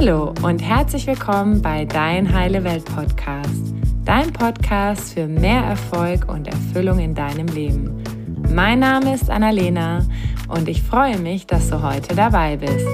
Hallo und herzlich willkommen bei Dein Heile Welt Podcast. Dein Podcast für mehr Erfolg und Erfüllung in deinem Leben. Mein Name ist Annalena und ich freue mich, dass du heute dabei bist.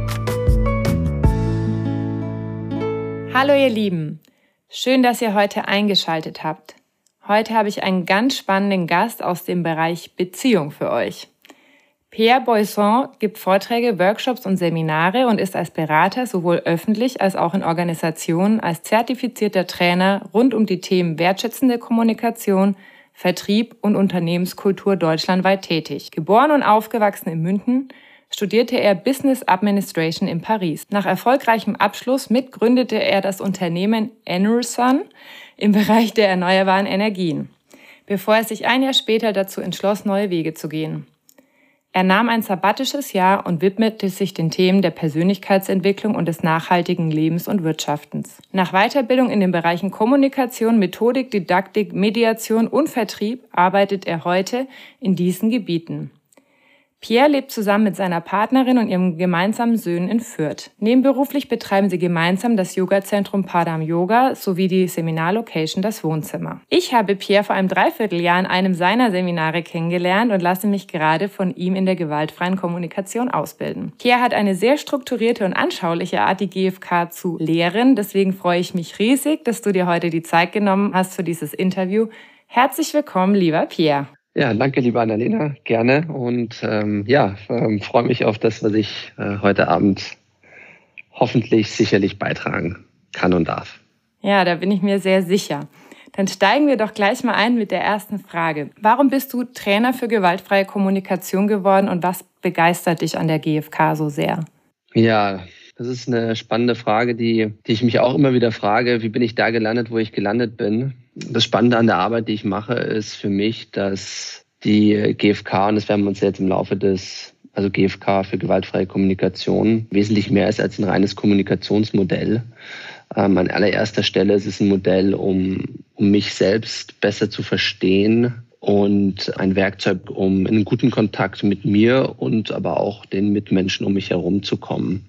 Hallo ihr Lieben, schön, dass ihr heute eingeschaltet habt. Heute habe ich einen ganz spannenden Gast aus dem Bereich Beziehung für euch. Pierre Boisson gibt Vorträge, Workshops und Seminare und ist als Berater sowohl öffentlich als auch in Organisationen als zertifizierter Trainer rund um die Themen wertschätzende Kommunikation, Vertrieb und Unternehmenskultur deutschlandweit tätig. Geboren und aufgewachsen in München, studierte er Business Administration in Paris. Nach erfolgreichem Abschluss mitgründete er das Unternehmen Enersun im Bereich der erneuerbaren Energien, bevor er sich ein Jahr später dazu entschloss, neue Wege zu gehen. Er nahm ein sabbatisches Jahr und widmete sich den Themen der Persönlichkeitsentwicklung und des nachhaltigen Lebens und Wirtschaftens. Nach Weiterbildung in den Bereichen Kommunikation, Methodik, Didaktik, Mediation und Vertrieb arbeitet er heute in diesen Gebieten. Pierre lebt zusammen mit seiner Partnerin und ihren gemeinsamen Söhnen in Fürth. Nebenberuflich betreiben sie gemeinsam das Yoga-Zentrum Padam Yoga sowie die Seminarlocation Das Wohnzimmer. Ich habe Pierre vor einem Dreivierteljahr in einem seiner Seminare kennengelernt und lasse mich gerade von ihm in der gewaltfreien Kommunikation ausbilden. Pierre hat eine sehr strukturierte und anschauliche Art, die GfK zu lehren. Deswegen freue ich mich riesig, dass du dir heute die Zeit genommen hast für dieses Interview. Herzlich willkommen, lieber Pierre. Ja, danke, liebe Annalena, gerne und freue mich auf das, was ich heute Abend hoffentlich sicherlich beitragen kann und darf. Ja, da bin ich mir sehr sicher. Dann steigen wir doch gleich mal ein mit der ersten Frage. Warum bist du Trainer für gewaltfreie Kommunikation geworden und was begeistert dich an der GfK so sehr? Ja, das ist eine spannende Frage, die ich mich auch immer wieder frage. Wie bin ich da gelandet, wo ich gelandet bin? Das Spannende an der Arbeit, die ich mache, ist für mich, dass die GfK, und das werden wir uns jetzt im Laufe also GfK für gewaltfreie Kommunikation, wesentlich mehr ist als ein reines Kommunikationsmodell. An allererster Stelle ist es ein Modell, um mich selbst besser zu verstehen und ein Werkzeug, um in einen guten Kontakt mit mir und aber auch den Mitmenschen um mich herum zu kommen.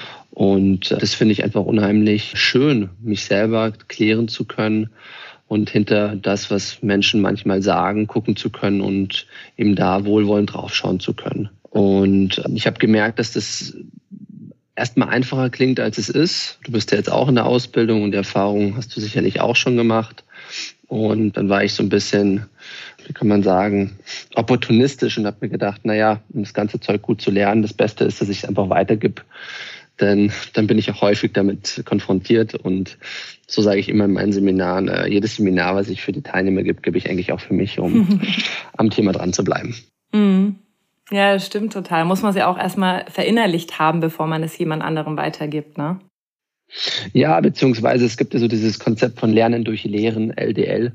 Und das finde ich einfach unheimlich schön, mich selber klären zu können und hinter das, was Menschen manchmal sagen, gucken zu können und eben da wohlwollend draufschauen zu können. Und ich habe gemerkt, dass das erstmal einfacher klingt, als es ist. Du bist ja jetzt auch in der Ausbildung und die Erfahrung hast du sicherlich auch schon gemacht. Und dann war ich so ein bisschen, wie kann man sagen, opportunistisch und habe mir gedacht, naja, um das ganze Zeug gut zu lernen, das Beste ist, dass ich es einfach weitergebe. Denn dann bin ich auch häufig damit konfrontiert und so sage ich immer in meinen Seminaren, jedes Seminar, was ich für die Teilnehmer gebe ich eigentlich auch für mich, um am Thema dran zu bleiben. Ja, das stimmt total. Muss man es ja auch erstmal verinnerlicht haben, bevor man es jemand anderem weitergibt, ne? Ja, beziehungsweise es gibt ja so dieses Konzept von Lernen durch Lehren, LDL.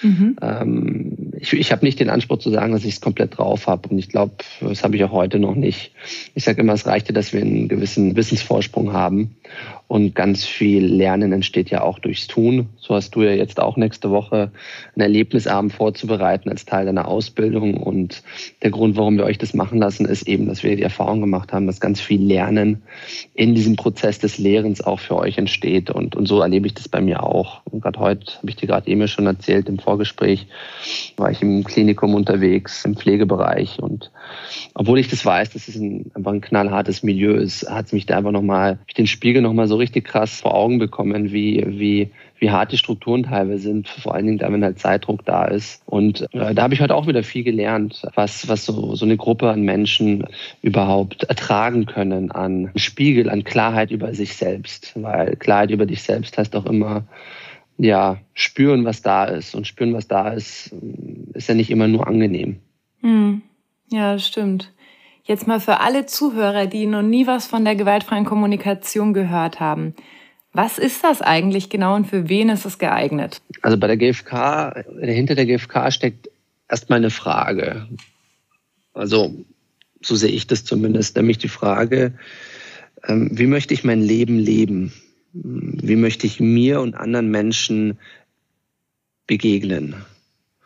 Ich habe nicht den Anspruch zu sagen, dass ich es komplett drauf habe. Und ich glaube, das habe ich auch heute noch nicht. Ich sage immer, es reicht ja, dass wir einen gewissen Wissensvorsprung haben. Und ganz viel Lernen entsteht ja auch durchs Tun. So hast du ja jetzt auch nächste Woche einen Erlebnisabend vorzubereiten als Teil deiner Ausbildung. Und der Grund, warum wir euch das machen lassen, ist eben, dass wir die Erfahrung gemacht haben, dass ganz viel Lernen in diesem Prozess des Lehrens auch für euch entsteht. Und so erlebe ich das bei mir auch. Und gerade heute, habe ich dir gerade eben schon erzählt, im Vorgespräch, war ich im Klinikum unterwegs, im Pflegebereich. Und obwohl ich das weiß, dass es einfach ein knallhartes Milieu ist, hat es mich da einfach den Spiegel nochmal so richtig krass vor Augen bekommen, wie hart die Strukturen teilweise sind, vor allen Dingen da, wenn halt Zeitdruck da ist. Und da habe ich heute auch wieder viel gelernt, was so eine Gruppe an Menschen überhaupt ertragen können an Spiegel, an Klarheit über sich selbst. Weil Klarheit über dich selbst heißt auch immer, ja, spüren, was da ist. Und spüren, was da ist ja nicht immer nur angenehm. Ja, das stimmt. Jetzt mal für alle Zuhörer, die noch nie was von der gewaltfreien Kommunikation gehört haben. Was ist das eigentlich genau und für wen ist es geeignet? Also bei der GfK, hinter der GfK steckt erstmal eine Frage. Also so sehe ich das zumindest, nämlich die Frage, wie möchte ich mein Leben leben? Wie möchte ich mir und anderen Menschen begegnen?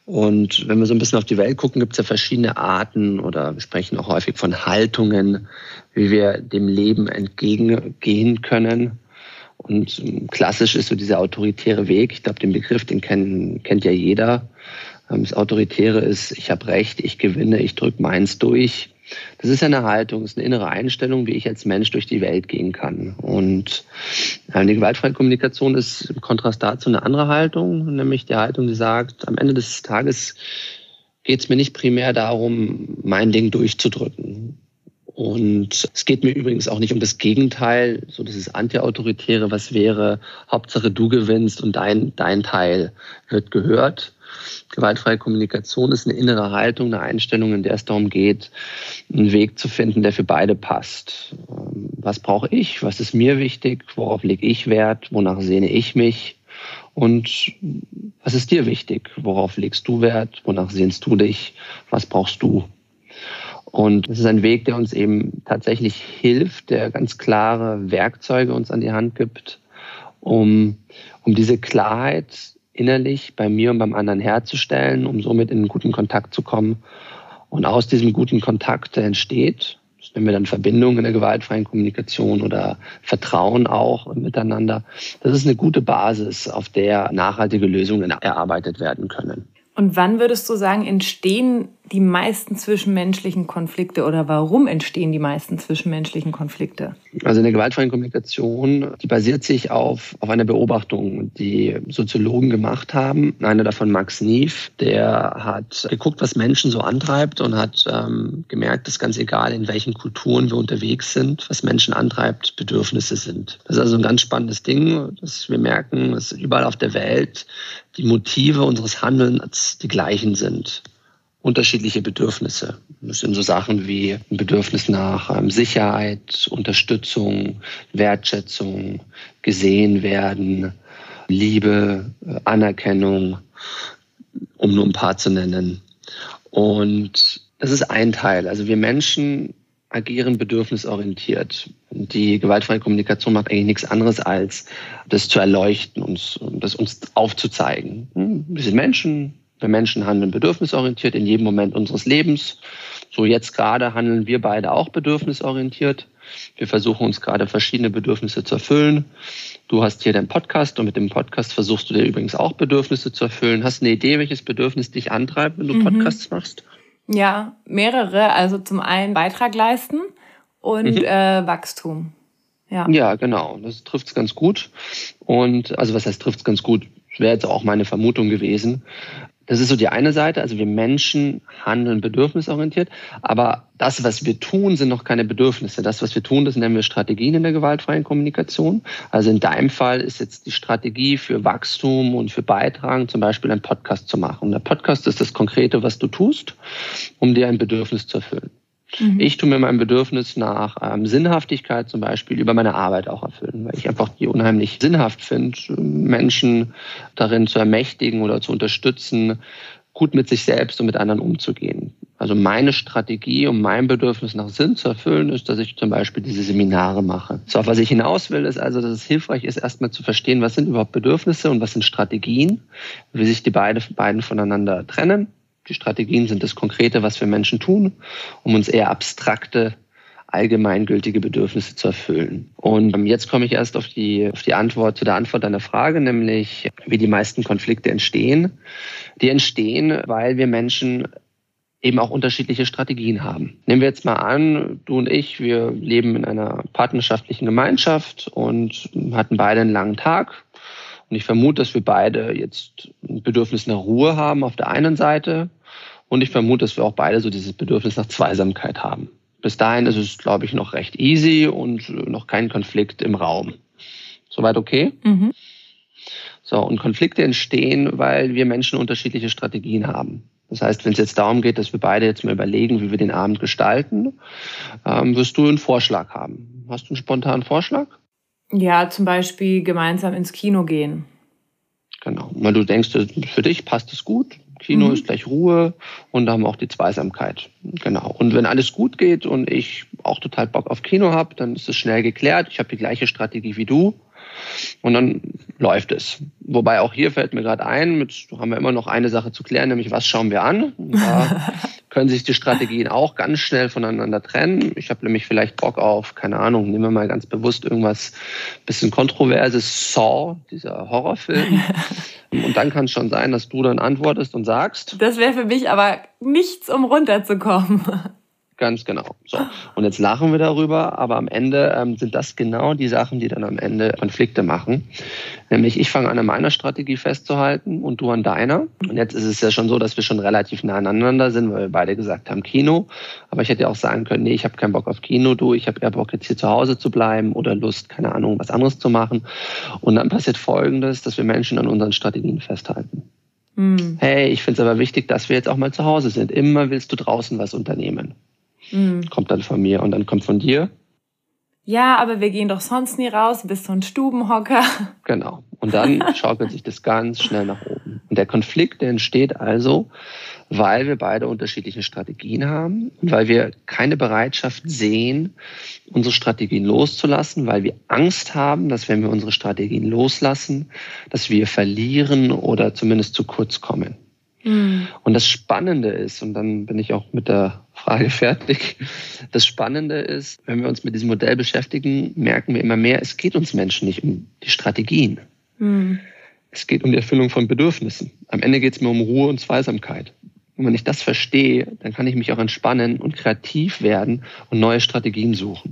Und wenn wir so ein bisschen auf die Welt gucken, gibt es ja verschiedene Arten oder wir sprechen auch häufig von Haltungen, wie wir dem Leben entgegengehen können. Und klassisch ist so dieser autoritäre Weg. Ich glaube, den Begriff, den kennt ja jeder. Das Autoritäre ist, ich habe Recht, ich gewinne, ich drücke meins durch. Das ist ja eine Haltung, das ist eine innere Einstellung, wie ich als Mensch durch die Welt gehen kann. Und die gewaltfreie Kommunikation ist im Kontrast dazu eine andere Haltung, nämlich die Haltung, die sagt, am Ende des Tages geht es mir nicht primär darum, mein Ding durchzudrücken. Und es geht mir übrigens auch nicht um das Gegenteil, so dieses Anti-Autoritäre, was wäre, Hauptsache du gewinnst und dein Teil wird gehört. Gewaltfreie Kommunikation ist eine innere Haltung, eine Einstellung, in der es darum geht, einen Weg zu finden, der für beide passt. Was brauche ich? Was ist mir wichtig? Worauf lege ich Wert? Wonach sehne ich mich? Und was ist dir wichtig? Worauf legst du Wert? Wonach sehnst du dich? Was brauchst du? Und es ist ein Weg, der uns eben tatsächlich hilft, der ganz klare Werkzeuge uns an die Hand gibt, um diese Klarheit innerlich bei mir und beim anderen herzustellen, um somit in einen guten Kontakt zu kommen. Und aus diesem guten Kontakt entsteht, das nennen wir dann Verbindung in der gewaltfreien Kommunikation oder Vertrauen auch miteinander. Das ist eine gute Basis, auf der nachhaltige Lösungen erarbeitet werden können. Und wann würdest du sagen, entstehen die meisten zwischenmenschlichen Konflikte oder warum entstehen die meisten zwischenmenschlichen Konflikte? Also eine gewaltfreie Kommunikation, die basiert sich auf einer Beobachtung, die Soziologen gemacht haben. Einer davon, Max Neef, der hat geguckt, was Menschen so antreibt und hat gemerkt, dass ganz egal, in welchen Kulturen wir unterwegs sind, was Menschen antreibt, Bedürfnisse sind. Das ist also ein ganz spannendes Ding, dass wir merken, dass überall auf der Welt die Motive unseres Handelns die gleichen sind. Unterschiedliche Bedürfnisse. Das sind so Sachen wie ein Bedürfnis nach Sicherheit, Unterstützung, Wertschätzung, gesehen werden, Liebe, Anerkennung, um nur ein paar zu nennen. Und das ist ein Teil. Also wir Menschen agieren bedürfnisorientiert. Die gewaltfreie Kommunikation macht eigentlich nichts anderes, als das zu erleuchten und das uns aufzuzeigen. Wir sind Menschen. Wir Menschen handeln bedürfnisorientiert in jedem Moment unseres Lebens. So jetzt gerade handeln wir beide auch bedürfnisorientiert. Wir versuchen uns gerade verschiedene Bedürfnisse zu erfüllen. Du hast hier deinen Podcast und mit dem Podcast versuchst du dir übrigens auch Bedürfnisse zu erfüllen. Hast du eine Idee, welches Bedürfnis dich antreibt, wenn du Podcasts machst? Ja, mehrere. Also zum einen Beitrag leisten und Wachstum. Ja, genau. Das trifft es ganz gut. Und also was heißt trifft es ganz gut? Das wäre jetzt auch meine Vermutung gewesen. Das ist so die eine Seite, also wir Menschen handeln bedürfnisorientiert, aber das, was wir tun, sind noch keine Bedürfnisse. Das, was wir tun, das nennen wir Strategien in der gewaltfreien Kommunikation. Also in deinem Fall ist jetzt die Strategie für Wachstum und für Beitragen zum Beispiel einen Podcast zu machen. Und der Podcast ist das Konkrete, was du tust, um dir ein Bedürfnis zu erfüllen. Ich tue mir mein Bedürfnis nach Sinnhaftigkeit zum Beispiel über meine Arbeit auch erfüllen, weil ich einfach die unheimlich sinnhaft finde, Menschen darin zu ermächtigen oder zu unterstützen, gut mit sich selbst und mit anderen umzugehen. Also meine Strategie, um mein Bedürfnis nach Sinn zu erfüllen, ist, dass ich zum Beispiel diese Seminare mache. So, auf was ich hinaus will, ist also, dass es hilfreich ist, erstmal zu verstehen, was sind überhaupt Bedürfnisse und was sind Strategien, wie sich die beiden voneinander trennen. Die Strategien sind das Konkrete, was wir Menschen tun, um uns eher abstrakte, allgemeingültige Bedürfnisse zu erfüllen. Und jetzt komme ich erst auf die Antwort, zu der Antwort deiner Frage, nämlich wie die meisten Konflikte entstehen. Die entstehen, weil wir Menschen eben auch unterschiedliche Strategien haben. Nehmen wir jetzt mal an, du und ich, wir leben in einer partnerschaftlichen Gemeinschaft und hatten beide einen langen Tag. Und ich vermute, dass wir beide jetzt ein Bedürfnis nach Ruhe haben auf der einen Seite. Und ich vermute, dass wir auch beide so dieses Bedürfnis nach Zweisamkeit haben. Bis dahin ist es, glaube ich, noch recht easy und noch kein Konflikt im Raum. Soweit okay? So, und Konflikte entstehen, weil wir Menschen unterschiedliche Strategien haben. Das heißt, wenn es jetzt darum geht, dass wir beide jetzt mal überlegen, wie wir den Abend gestalten, wirst du einen Vorschlag haben. Hast du einen spontanen Vorschlag? Ja, zum Beispiel gemeinsam ins Kino gehen. Genau, weil du denkst, für dich passt es gut. Kino ist gleich Ruhe und da haben wir auch die Zweisamkeit. Genau. Und wenn alles gut geht und ich auch total Bock auf Kino habe, dann ist es schnell geklärt. Ich habe die gleiche Strategie wie du. und dann läuft es. Wobei auch hier fällt mir gerade ein, haben wir immer noch eine Sache zu klären, nämlich was schauen wir an? Und da können sich die Strategien auch ganz schnell voneinander trennen. Ich habe nämlich vielleicht Bock auf, keine Ahnung, nehmen wir mal ganz bewusst irgendwas bisschen Kontroverses, Saw, dieser Horrorfilm. Und dann kann es schon sein, dass du dann antwortest und sagst. Das wäre für mich aber nichts, um runterzukommen. Ganz genau. So. Und jetzt lachen wir darüber, aber am Ende sind das genau die Sachen, die dann am Ende Konflikte machen. Nämlich ich fange an meiner Strategie festzuhalten und du an deiner. Und jetzt ist es ja schon so, dass wir schon relativ nah aneinander sind, weil wir beide gesagt haben Kino. Aber ich hätte ja auch sagen können, nee, ich habe keinen Bock auf Kino, ich habe eher Bock jetzt hier zu Hause zu bleiben oder Lust, keine Ahnung, was anderes zu machen. Und dann passiert Folgendes, dass wir Menschen an unseren Strategien festhalten. Hey, ich finde es aber wichtig, dass wir jetzt auch mal zu Hause sind. Immer willst du draußen was unternehmen. Kommt dann von mir und dann kommt von dir. Ja, aber wir gehen doch sonst nie raus, du bist so ein Stubenhocker. Genau. Und dann schaukelt sich das ganz schnell nach oben. Und der Konflikt, der entsteht also, weil wir beide unterschiedliche Strategien haben und weil wir keine Bereitschaft sehen, unsere Strategien loszulassen, weil wir Angst haben, dass wenn wir unsere Strategien loslassen, dass wir verlieren oder zumindest zu kurz kommen. Und das Spannende ist, und dann bin ich auch mit der Frage fertig, das Spannende ist, wenn wir uns mit diesem Modell beschäftigen, merken wir immer mehr, es geht uns Menschen nicht um die Strategien. Es geht um die Erfüllung von Bedürfnissen. Am Ende geht es mir um Ruhe und Zweisamkeit. Und wenn ich das verstehe, dann kann ich mich auch entspannen und kreativ werden und neue Strategien suchen.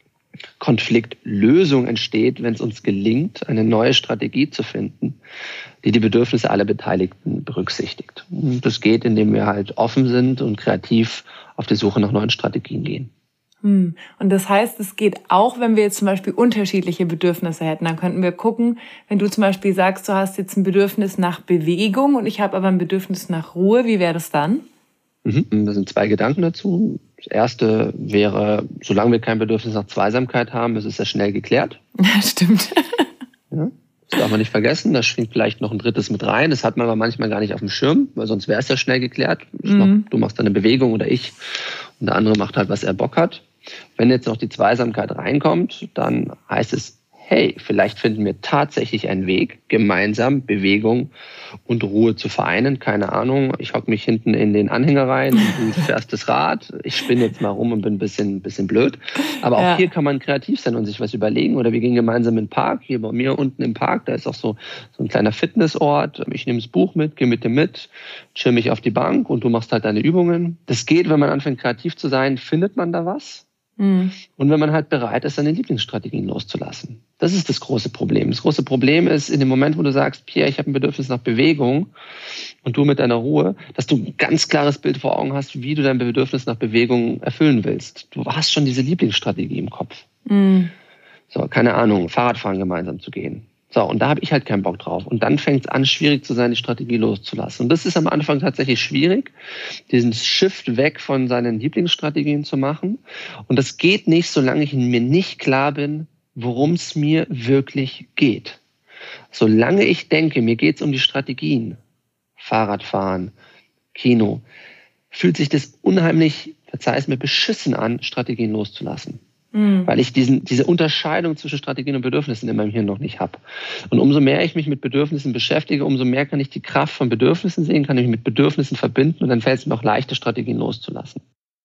Konfliktlösung entsteht, wenn es uns gelingt, eine neue Strategie zu finden, die die Bedürfnisse aller Beteiligten berücksichtigt. Und das geht, indem wir halt offen sind und kreativ auf die Suche nach neuen Strategien gehen. Und das heißt, es geht auch, wenn wir jetzt zum Beispiel unterschiedliche Bedürfnisse hätten. Dann könnten wir gucken, wenn du zum Beispiel sagst, du hast jetzt ein Bedürfnis nach Bewegung und ich habe aber ein Bedürfnis nach Ruhe, wie wäre das dann? Da sind 2 Gedanken dazu. Das erste wäre, solange wir kein Bedürfnis nach Zweisamkeit haben, ist es sehr schnell geklärt. Ja, stimmt. Ja, das darf man nicht vergessen. Da schwingt vielleicht noch ein drittes mit rein. Das hat man aber manchmal gar nicht auf dem Schirm, weil sonst wäre es ja schnell geklärt. Du machst dann eine Bewegung oder ich und der andere macht halt, was er Bock hat. Wenn jetzt noch die Zweisamkeit reinkommt, dann heißt es, hey, vielleicht finden wir tatsächlich einen Weg, gemeinsam Bewegung und Ruhe zu vereinen. Keine Ahnung, ich hocke mich hinten in den Anhänger rein und du fährst das Rad. Ich spinne jetzt mal rum und bin ein bisschen blöd. Aber auch hier kann man kreativ sein und sich was überlegen. Oder wir gehen gemeinsam in den Park. Hier bei mir unten im Park, da ist auch so ein kleiner Fitnessort. Ich nehme das Buch mit, gehe mit dir mit, chill mich auf die Bank und du machst halt deine Übungen. Das geht, wenn man anfängt kreativ zu sein, findet man da was. Und wenn man halt bereit ist, seine Lieblingsstrategien loszulassen. Das ist das große Problem. Das große Problem ist, in dem Moment, wo du sagst, Pierre, ich habe ein Bedürfnis nach Bewegung und du mit deiner Ruhe, dass du ein ganz klares Bild vor Augen hast, wie du dein Bedürfnis nach Bewegung erfüllen willst. Du hast schon diese Lieblingsstrategie im Kopf. So, keine Ahnung, Fahrradfahren gemeinsam zu gehen. So, und da habe ich halt keinen Bock drauf. Und dann fängt es an, schwierig zu sein, die Strategie loszulassen. Und das ist am Anfang tatsächlich schwierig, diesen Shift weg von seinen Lieblingsstrategien zu machen. Und das geht nicht, solange ich mir nicht klar bin, worum es mir wirklich geht. Solange ich denke, mir geht es um die Strategien, Fahrradfahren, Kino, fühlt sich das unheimlich, verzeih es mir, beschissen an, Strategien loszulassen. Weil ich diese Unterscheidung zwischen Strategien und Bedürfnissen in meinem Hirn noch nicht habe. Und umso mehr ich mich mit Bedürfnissen beschäftige, umso mehr kann ich die Kraft von Bedürfnissen sehen, kann ich mich mit Bedürfnissen verbinden und dann fällt es mir auch leichter, Strategien loszulassen.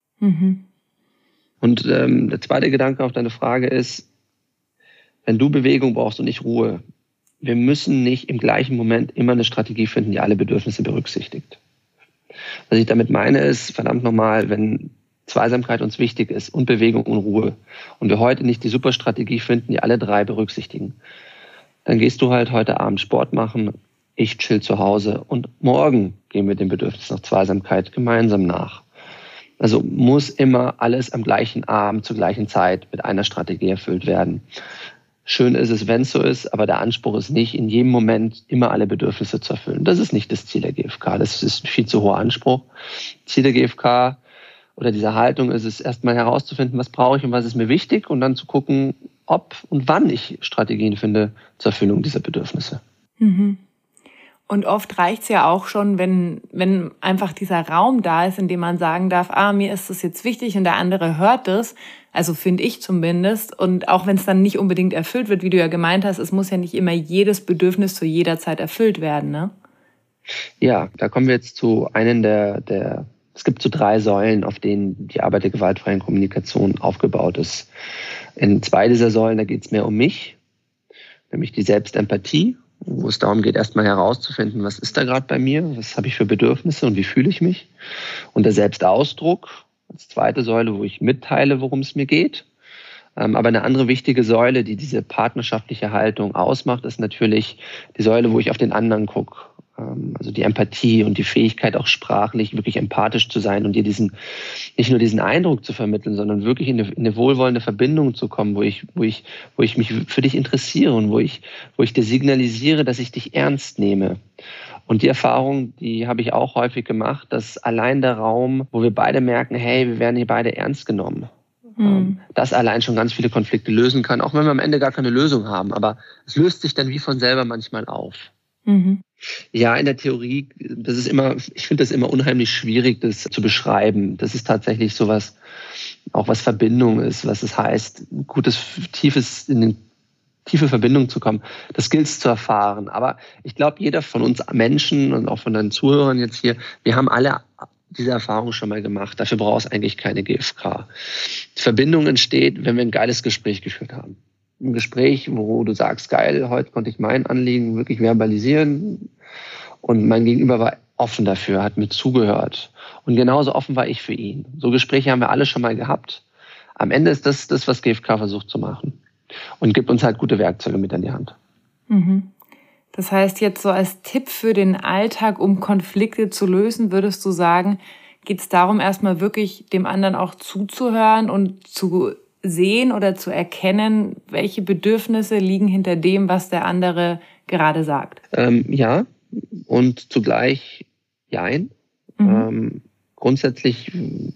Und der zweite Gedanke auf deine Frage ist, wenn du Bewegung brauchst und ich Ruhe, wir müssen nicht im gleichen Moment immer eine Strategie finden, die alle Bedürfnisse berücksichtigt. Was ich damit meine ist, verdammt nochmal, wenn Zweisamkeit uns wichtig ist und Bewegung und Ruhe und wir heute nicht die super Strategie finden, die alle 3 berücksichtigen, dann gehst du halt heute Abend Sport machen, ich chill zu Hause und morgen gehen wir dem Bedürfnis nach Zweisamkeit gemeinsam nach. Also muss immer alles am gleichen Abend zur gleichen Zeit mit einer Strategie erfüllt werden. Schön ist es, wenn es so ist, aber der Anspruch ist nicht, in jedem Moment immer alle Bedürfnisse zu erfüllen. Das ist nicht das Ziel der GfK, das ist ein viel zu hoher Anspruch. Ziel der GfK oder diese Haltung ist es, erstmal herauszufinden, was brauche ich und was ist mir wichtig und dann zu gucken, ob und wann ich Strategien finde zur Erfüllung dieser Bedürfnisse. Und oft reicht es ja auch schon, wenn einfach dieser Raum da ist, in dem man sagen darf, mir ist das jetzt wichtig und der andere hört das. Also finde ich zumindest. Und auch wenn es dann nicht unbedingt erfüllt wird, wie du ja gemeint hast, es muss ja nicht immer jedes Bedürfnis zu jeder Zeit erfüllt werden, ne? Ja, da kommen wir jetzt zu einem es gibt so 3 Säulen, auf denen die Arbeit der gewaltfreien Kommunikation aufgebaut ist. In 2 dieser Säulen, da geht es mehr um mich, nämlich die Selbstempathie, wo es darum geht, erstmal herauszufinden, was ist da gerade bei mir, was habe ich für Bedürfnisse und wie fühle ich mich. Und der Selbstausdruck als 2. Säule, wo ich mitteile, worum es mir geht. Aber eine andere wichtige Säule, die diese partnerschaftliche Haltung ausmacht, ist natürlich die Säule, wo ich auf den anderen gucke. Also die Empathie und die Fähigkeit, auch sprachlich wirklich empathisch zu sein und dir nicht nur diesen Eindruck zu vermitteln, sondern wirklich in eine wohlwollende Verbindung zu kommen, wo ich mich für dich interessiere und wo ich dir signalisiere, dass ich dich ernst nehme. Und die Erfahrung, die habe ich auch häufig gemacht, dass allein der Raum, wo wir beide merken, hey, wir werden hier beide ernst genommen, das allein schon ganz viele Konflikte lösen kann, auch wenn wir am Ende gar keine Lösung haben. Aber es löst sich dann wie von selber manchmal auf. Mhm. Ja, in der Theorie, ich finde das immer unheimlich schwierig, das zu beschreiben. Das ist tatsächlich sowas, auch was Verbindung ist, was es heißt, in eine tiefe Verbindung zu kommen, das gilt es zu erfahren. Aber ich glaube, jeder von uns Menschen und auch von deinen Zuhörern jetzt hier, wir haben alle diese Erfahrung schon mal gemacht. Dafür braucht es eigentlich keine GfK. Die Verbindung entsteht, wenn wir ein geiles Gespräch geführt haben. Ein Gespräch, wo du sagst, geil, heute konnte ich mein Anliegen wirklich verbalisieren und mein Gegenüber war offen dafür, hat mir zugehört. Und genauso offen war ich für ihn. So Gespräche haben wir alle schon mal gehabt. Am Ende ist das, was GfK versucht zu machen und gibt uns halt gute Werkzeuge mit an die Hand. Mhm. Das heißt, jetzt so als Tipp für den Alltag, um Konflikte zu lösen, würdest du sagen, geht es darum, erstmal wirklich dem anderen auch zuzuhören und zu sehen oder zu erkennen, welche Bedürfnisse liegen hinter dem, was der andere gerade sagt? Ja, und zugleich jein. Grundsätzlich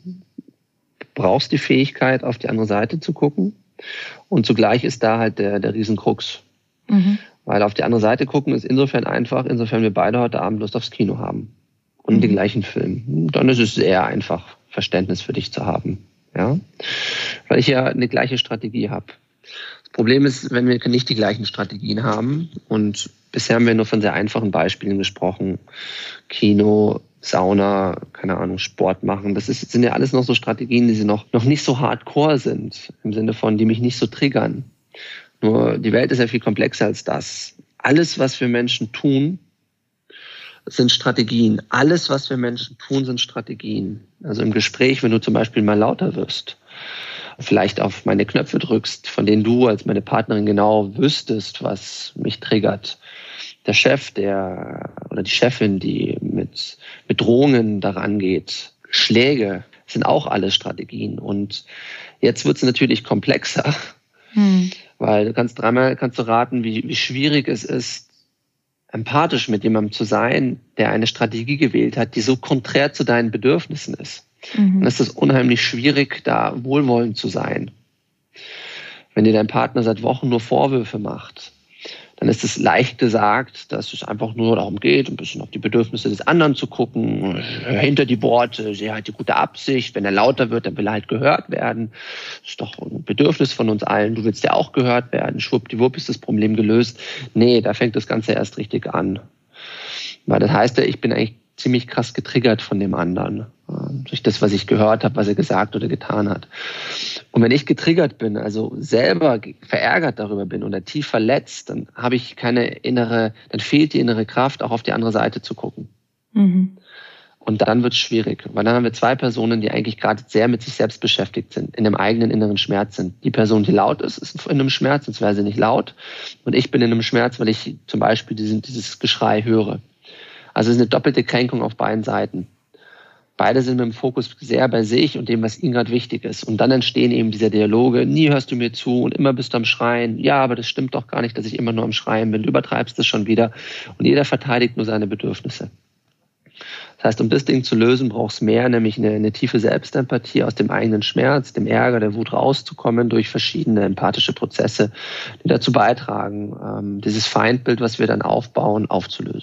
brauchst du die Fähigkeit, auf die andere Seite zu gucken. Und zugleich ist da halt der Riesenkrux. Mhm. Weil auf die andere Seite gucken ist insofern einfach, insofern wir beide heute Abend Lust aufs Kino haben. Und den gleichen Film. Dann ist es sehr einfach, Verständnis für dich zu haben. Ja? Weil ich ja eine gleiche Strategie habe. Das Problem ist, wenn wir nicht die gleichen Strategien haben, und bisher haben wir nur von sehr einfachen Beispielen gesprochen, Kino, Sauna, keine Ahnung, Sport machen, sind ja alles noch so Strategien, die noch nicht so hardcore sind, im Sinne von, die mich nicht so triggern. Nur die Welt ist ja viel komplexer als das. Alles, was wir Menschen tun, sind Strategien. Alles, was wir Menschen tun, sind Strategien. Also im Gespräch, wenn du zum Beispiel mal lauter wirst, vielleicht auf meine Knöpfe drückst, von denen du als meine Partnerin genau wüsstest, was mich triggert. Der Chef, oder die Chefin, die mit Drohungen daran geht, Schläge, sind auch alles Strategien. Und jetzt wird es natürlich komplexer, weil du kannst raten, wie schwierig es ist, empathisch mit jemandem zu sein, der eine Strategie gewählt hat, die so konträr zu deinen Bedürfnissen ist. Dann ist es unheimlich schwierig, da wohlwollend zu sein. Wenn dir dein Partner seit Wochen nur Vorwürfe macht, dann ist es leicht gesagt, dass es einfach nur darum geht, ein bisschen auf die Bedürfnisse des anderen zu gucken, hinter die Worte, sie hat die gute Absicht, wenn er lauter wird, dann will er halt gehört werden. Das ist doch ein Bedürfnis von uns allen, du willst ja auch gehört werden, schwuppdiwupp ist das Problem gelöst. Nee, da fängt das Ganze erst richtig an. Weil das heißt ja, ich bin eigentlich ziemlich krass getriggert von dem anderen, durch das, was ich gehört habe, was er gesagt oder getan hat. Und wenn ich getriggert bin, also selber verärgert darüber bin oder tief verletzt, dann habe ich dann fehlt die innere Kraft, auch auf die andere Seite zu gucken. Und dann wird es schwierig, weil dann haben wir 2 Personen, die eigentlich gerade sehr mit sich selbst beschäftigt sind, in einem eigenen inneren Schmerz sind. Die Person, die laut ist in einem Schmerz, sonst wäre sie nicht laut. Und ich bin in einem Schmerz, weil ich zum Beispiel dieses Geschrei höre. Also es ist eine doppelte Kränkung auf beiden Seiten. Beide sind mit dem Fokus sehr bei sich und dem, was ihnen gerade wichtig ist. Und dann entstehen eben diese Dialoge, nie hörst du mir zu und immer bist du am Schreien. Ja, aber das stimmt doch gar nicht, dass ich immer nur am Schreien bin. Du übertreibst es schon wieder. Und jeder verteidigt nur seine Bedürfnisse. Das heißt, um das Ding zu lösen, braucht es mehr, nämlich eine tiefe Selbstempathie aus dem eigenen Schmerz, dem Ärger, der Wut rauszukommen durch verschiedene empathische Prozesse, die dazu beitragen, dieses Feindbild, was wir dann aufbauen, aufzulösen.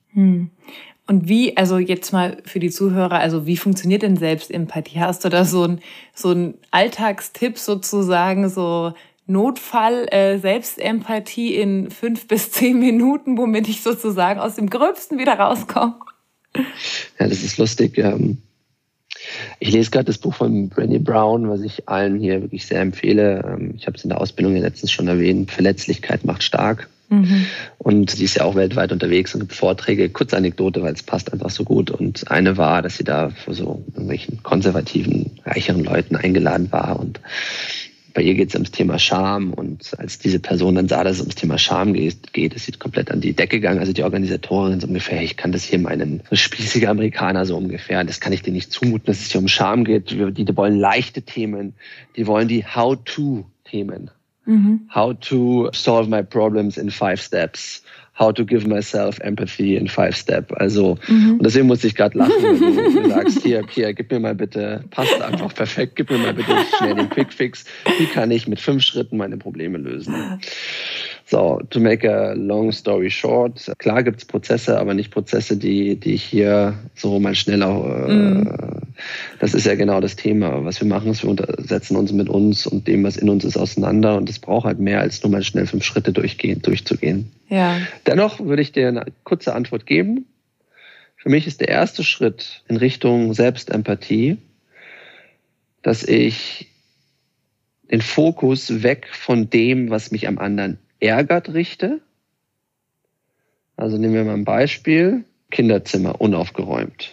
Und wie, also jetzt mal für die Zuhörer, also wie funktioniert denn Selbstempathie? Hast du da so ein Alltagstipp sozusagen, so Notfall, Selbstempathie in 5 bis 10 Minuten, womit ich sozusagen aus dem Gröbsten wieder rauskomme? Ja, das ist lustig. Ich lese gerade das Buch von Brené Brown, was ich allen hier wirklich sehr empfehle. Ich habe es in der Ausbildung ja letztens schon erwähnt. Verletzlichkeit macht stark. Und sie ist ja auch weltweit unterwegs und gibt Vorträge. Kurze Anekdote, weil es passt einfach so gut. Und eine war, dass sie da für so irgendwelchen konservativen, reicheren Leuten eingeladen war. Und bei ihr geht es ums Thema Scham. Und als diese Person dann sah, dass es ums Thema Scham geht, ist sie komplett an die Decke gegangen. Also die Organisatorin so ungefähr, ich kann das hier meinen so spießiger Amerikaner so ungefähr, das kann ich dir nicht zumuten, dass es hier um Scham geht. Die wollen leichte Themen, die wollen die How-to-Themen. How to solve my problems in 5 steps. How to give myself empathy in 5 steps. Also, und deswegen musste ich gerade lachen, wenn du sagst, hier, gib mir mal bitte, passt einfach perfekt, gib mir mal bitte schnell den Quick-Fix. Wie kann ich mit 5 Schritten meine Probleme lösen? So, to make a long story short, klar gibt es Prozesse, aber nicht Prozesse, die ich hier so mal schnell auch, das ist ja genau das Thema. Was wir machen, ist, wir setzen uns mit uns und dem, was in uns ist, auseinander und es braucht halt mehr, als nur mal schnell 5 Schritte durchzugehen. Ja. Dennoch würde ich dir eine kurze Antwort geben. Für mich ist der erste Schritt in Richtung Selbstempathie, dass ich den Fokus weg von dem, was mich am anderen ärgert, richte. Also nehmen wir mal ein Beispiel. Kinderzimmer unaufgeräumt.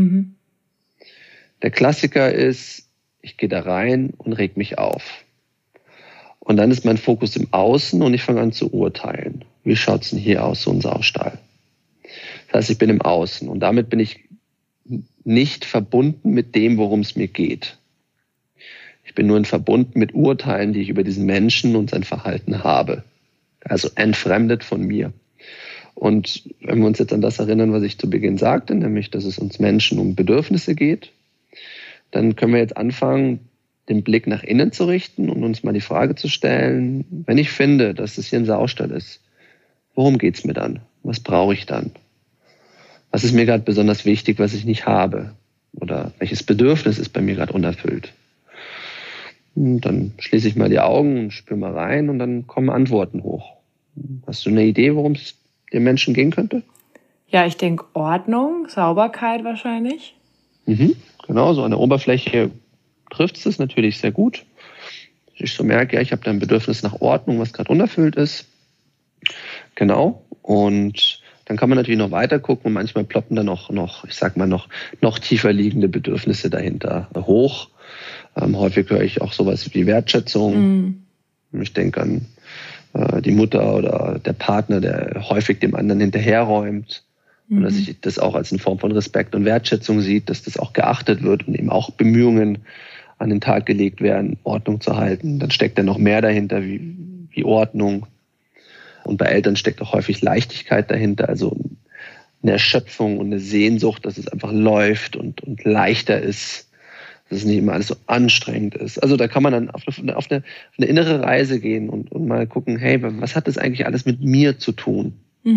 Der Klassiker ist, ich gehe da rein und reg mich auf. Und dann ist mein Fokus im Außen und ich fange an zu urteilen. Wie schaut es denn hier aus, so ein Saustall? Das heißt, ich bin im Außen und damit bin ich nicht verbunden mit dem, worum es mir geht. Ich bin nur verbunden mit Urteilen, die ich über diesen Menschen und sein Verhalten habe. Also entfremdet von mir. Und wenn wir uns jetzt an das erinnern, was ich zu Beginn sagte, nämlich, dass es uns Menschen um Bedürfnisse geht, dann können wir jetzt anfangen, den Blick nach innen zu richten und uns mal die Frage zu stellen, wenn ich finde, dass es hier ein Saustall ist, worum geht es mir dann? Was brauche ich dann? Was ist mir gerade besonders wichtig, was ich nicht habe? Oder welches Bedürfnis ist bei mir gerade unerfüllt? Und dann schließe ich mal die Augen und spüre mal rein und dann kommen Antworten hoch. Hast du eine Idee, worum es den Menschen gehen könnte? Ja, ich denke Ordnung, Sauberkeit wahrscheinlich. Genau, so an der Oberfläche trifft es natürlich sehr gut. Ich so merke, ja, ich habe da ein Bedürfnis nach Ordnung, was gerade unerfüllt ist. Genau. Und dann kann man natürlich noch weiter gucken und manchmal ploppen dann noch tiefer liegende Bedürfnisse dahinter hoch. Häufig höre ich auch sowas wie Wertschätzung. Ich denke an die Mutter oder der Partner, der häufig dem anderen hinterherräumt. Und dass ich das auch als eine Form von Respekt und Wertschätzung sieht, dass das auch geachtet wird und eben auch Bemühungen an den Tag gelegt werden, Ordnung zu halten. Dann steckt da noch mehr dahinter wie Ordnung. Und bei Eltern steckt auch häufig Leichtigkeit dahinter, also eine Erschöpfung und eine Sehnsucht, dass es einfach läuft und leichter ist, dass es nicht immer alles so anstrengend ist. Also da kann man dann auf eine innere Reise gehen und mal gucken, hey, was hat das eigentlich alles mit mir zu tun?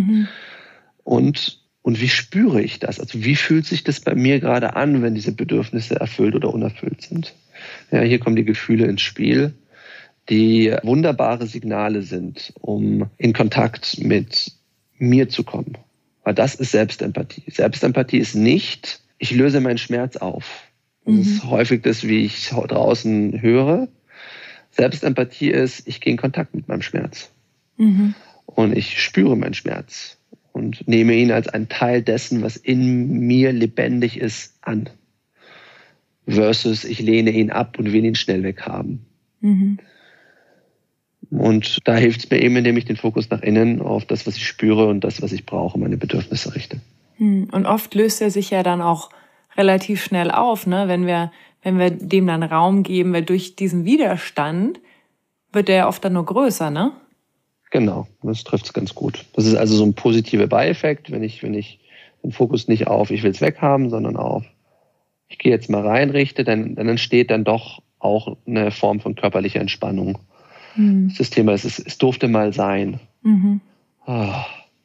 Und wie spüre ich das? Also wie fühlt sich das bei mir gerade an, wenn diese Bedürfnisse erfüllt oder unerfüllt sind? Ja, hier kommen die Gefühle ins Spiel, die wunderbare Signale sind, um in Kontakt mit mir zu kommen. Weil das ist Selbstempathie. Selbstempathie ist nicht, ich löse meinen Schmerz auf. Das ist häufig das, wie ich draußen höre. Selbstempathie ist, ich gehe in Kontakt mit meinem Schmerz. Und ich spüre meinen Schmerz und nehme ihn als einen Teil dessen, was in mir lebendig ist, an. Versus ich lehne ihn ab und will ihn schnell weghaben. Und da hilft es mir eben, indem ich den Fokus nach innen auf das, was ich spüre und das, was ich brauche, meine Bedürfnisse richte. Und oft löst er sich ja dann auch relativ schnell auf, ne? Wenn wir dem dann Raum geben, weil durch diesen Widerstand wird der ja oft dann nur größer, ne? Genau, das trifft es ganz gut. Das ist also so ein positiver Beieffekt, wenn ich den Fokus nicht auf, ich will es weghaben, sondern auf, ich gehe jetzt mal rein, richte, dann entsteht dann doch auch eine Form von körperlicher Entspannung. Das Thema ist, es durfte mal sein.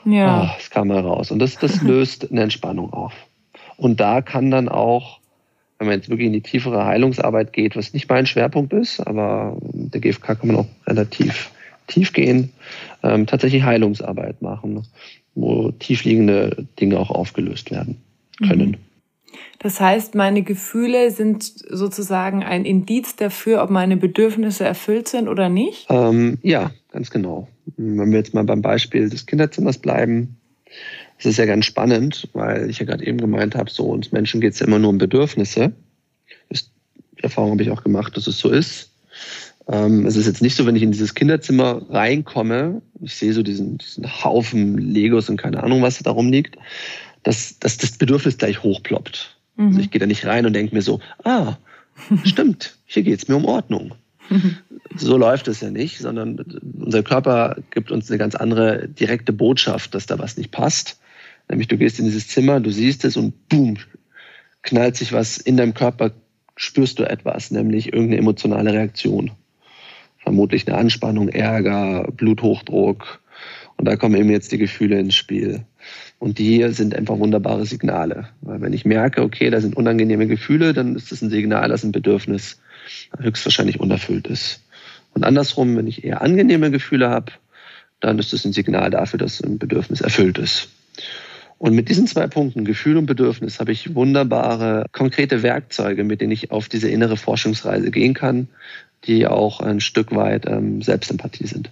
Ja. Es kam mal raus. Und das löst eine Entspannung auf. Und da kann dann auch, wenn man jetzt wirklich in die tiefere Heilungsarbeit geht, was nicht mein Schwerpunkt ist, aber mit der GfK kann man auch relativ tief gehen, tatsächlich Heilungsarbeit machen, wo tiefliegende Dinge auch aufgelöst werden können. Das heißt, meine Gefühle sind sozusagen ein Indiz dafür, ob meine Bedürfnisse erfüllt sind oder nicht? Ja, ganz genau. Wenn wir jetzt mal beim Beispiel des Kinderzimmers bleiben, das ist ja ganz spannend, weil ich ja gerade eben gemeint habe, so uns Menschen geht es ja immer nur um Bedürfnisse. Die Erfahrung habe ich auch gemacht, dass es so ist. Es ist jetzt nicht so, wenn ich in dieses Kinderzimmer reinkomme, ich sehe so diesen Haufen Legos und keine Ahnung, was da rumliegt, dass das Bedürfnis gleich hochploppt. Also ich gehe da nicht rein und denke mir so, stimmt, hier geht es mir um Ordnung. So läuft es ja nicht, sondern unser Körper gibt uns eine ganz andere direkte Botschaft, dass da was nicht passt. Nämlich du gehst in dieses Zimmer, du siehst es und boom, knallt sich was in deinem Körper, spürst du etwas, nämlich irgendeine emotionale Reaktion. Vermutlich eine Anspannung, Ärger, Bluthochdruck. Und da kommen eben jetzt die Gefühle ins Spiel. Und die sind einfach wunderbare Signale. Weil wenn ich merke, okay, da sind unangenehme Gefühle, dann ist das ein Signal, dass ein Bedürfnis höchstwahrscheinlich unerfüllt ist. Und andersrum, wenn ich eher angenehme Gefühle habe, dann ist das ein Signal dafür, dass ein Bedürfnis erfüllt ist. Und mit diesen 2 Punkten, Gefühl und Bedürfnis, habe ich wunderbare, konkrete Werkzeuge, mit denen ich auf diese innere Forschungsreise gehen kann, die auch ein Stück weit Selbstempathie sind.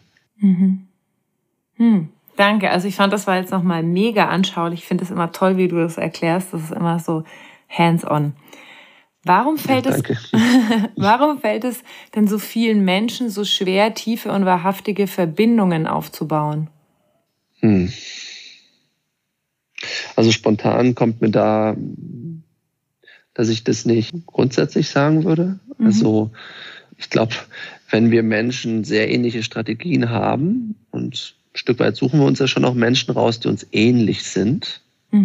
Danke. Also ich fand, das war jetzt nochmal mega anschaulich. Ich finde es immer toll, wie du das erklärst. Das ist immer so hands-on. Warum fällt es denn so vielen Menschen so schwer, tiefe und wahrhaftige Verbindungen aufzubauen? Also spontan kommt mir da, dass ich das nicht grundsätzlich sagen würde. Also ich glaube, wenn wir Menschen sehr ähnliche Strategien haben, und ein Stück weit suchen wir uns ja schon auch Menschen raus, die uns ähnlich sind.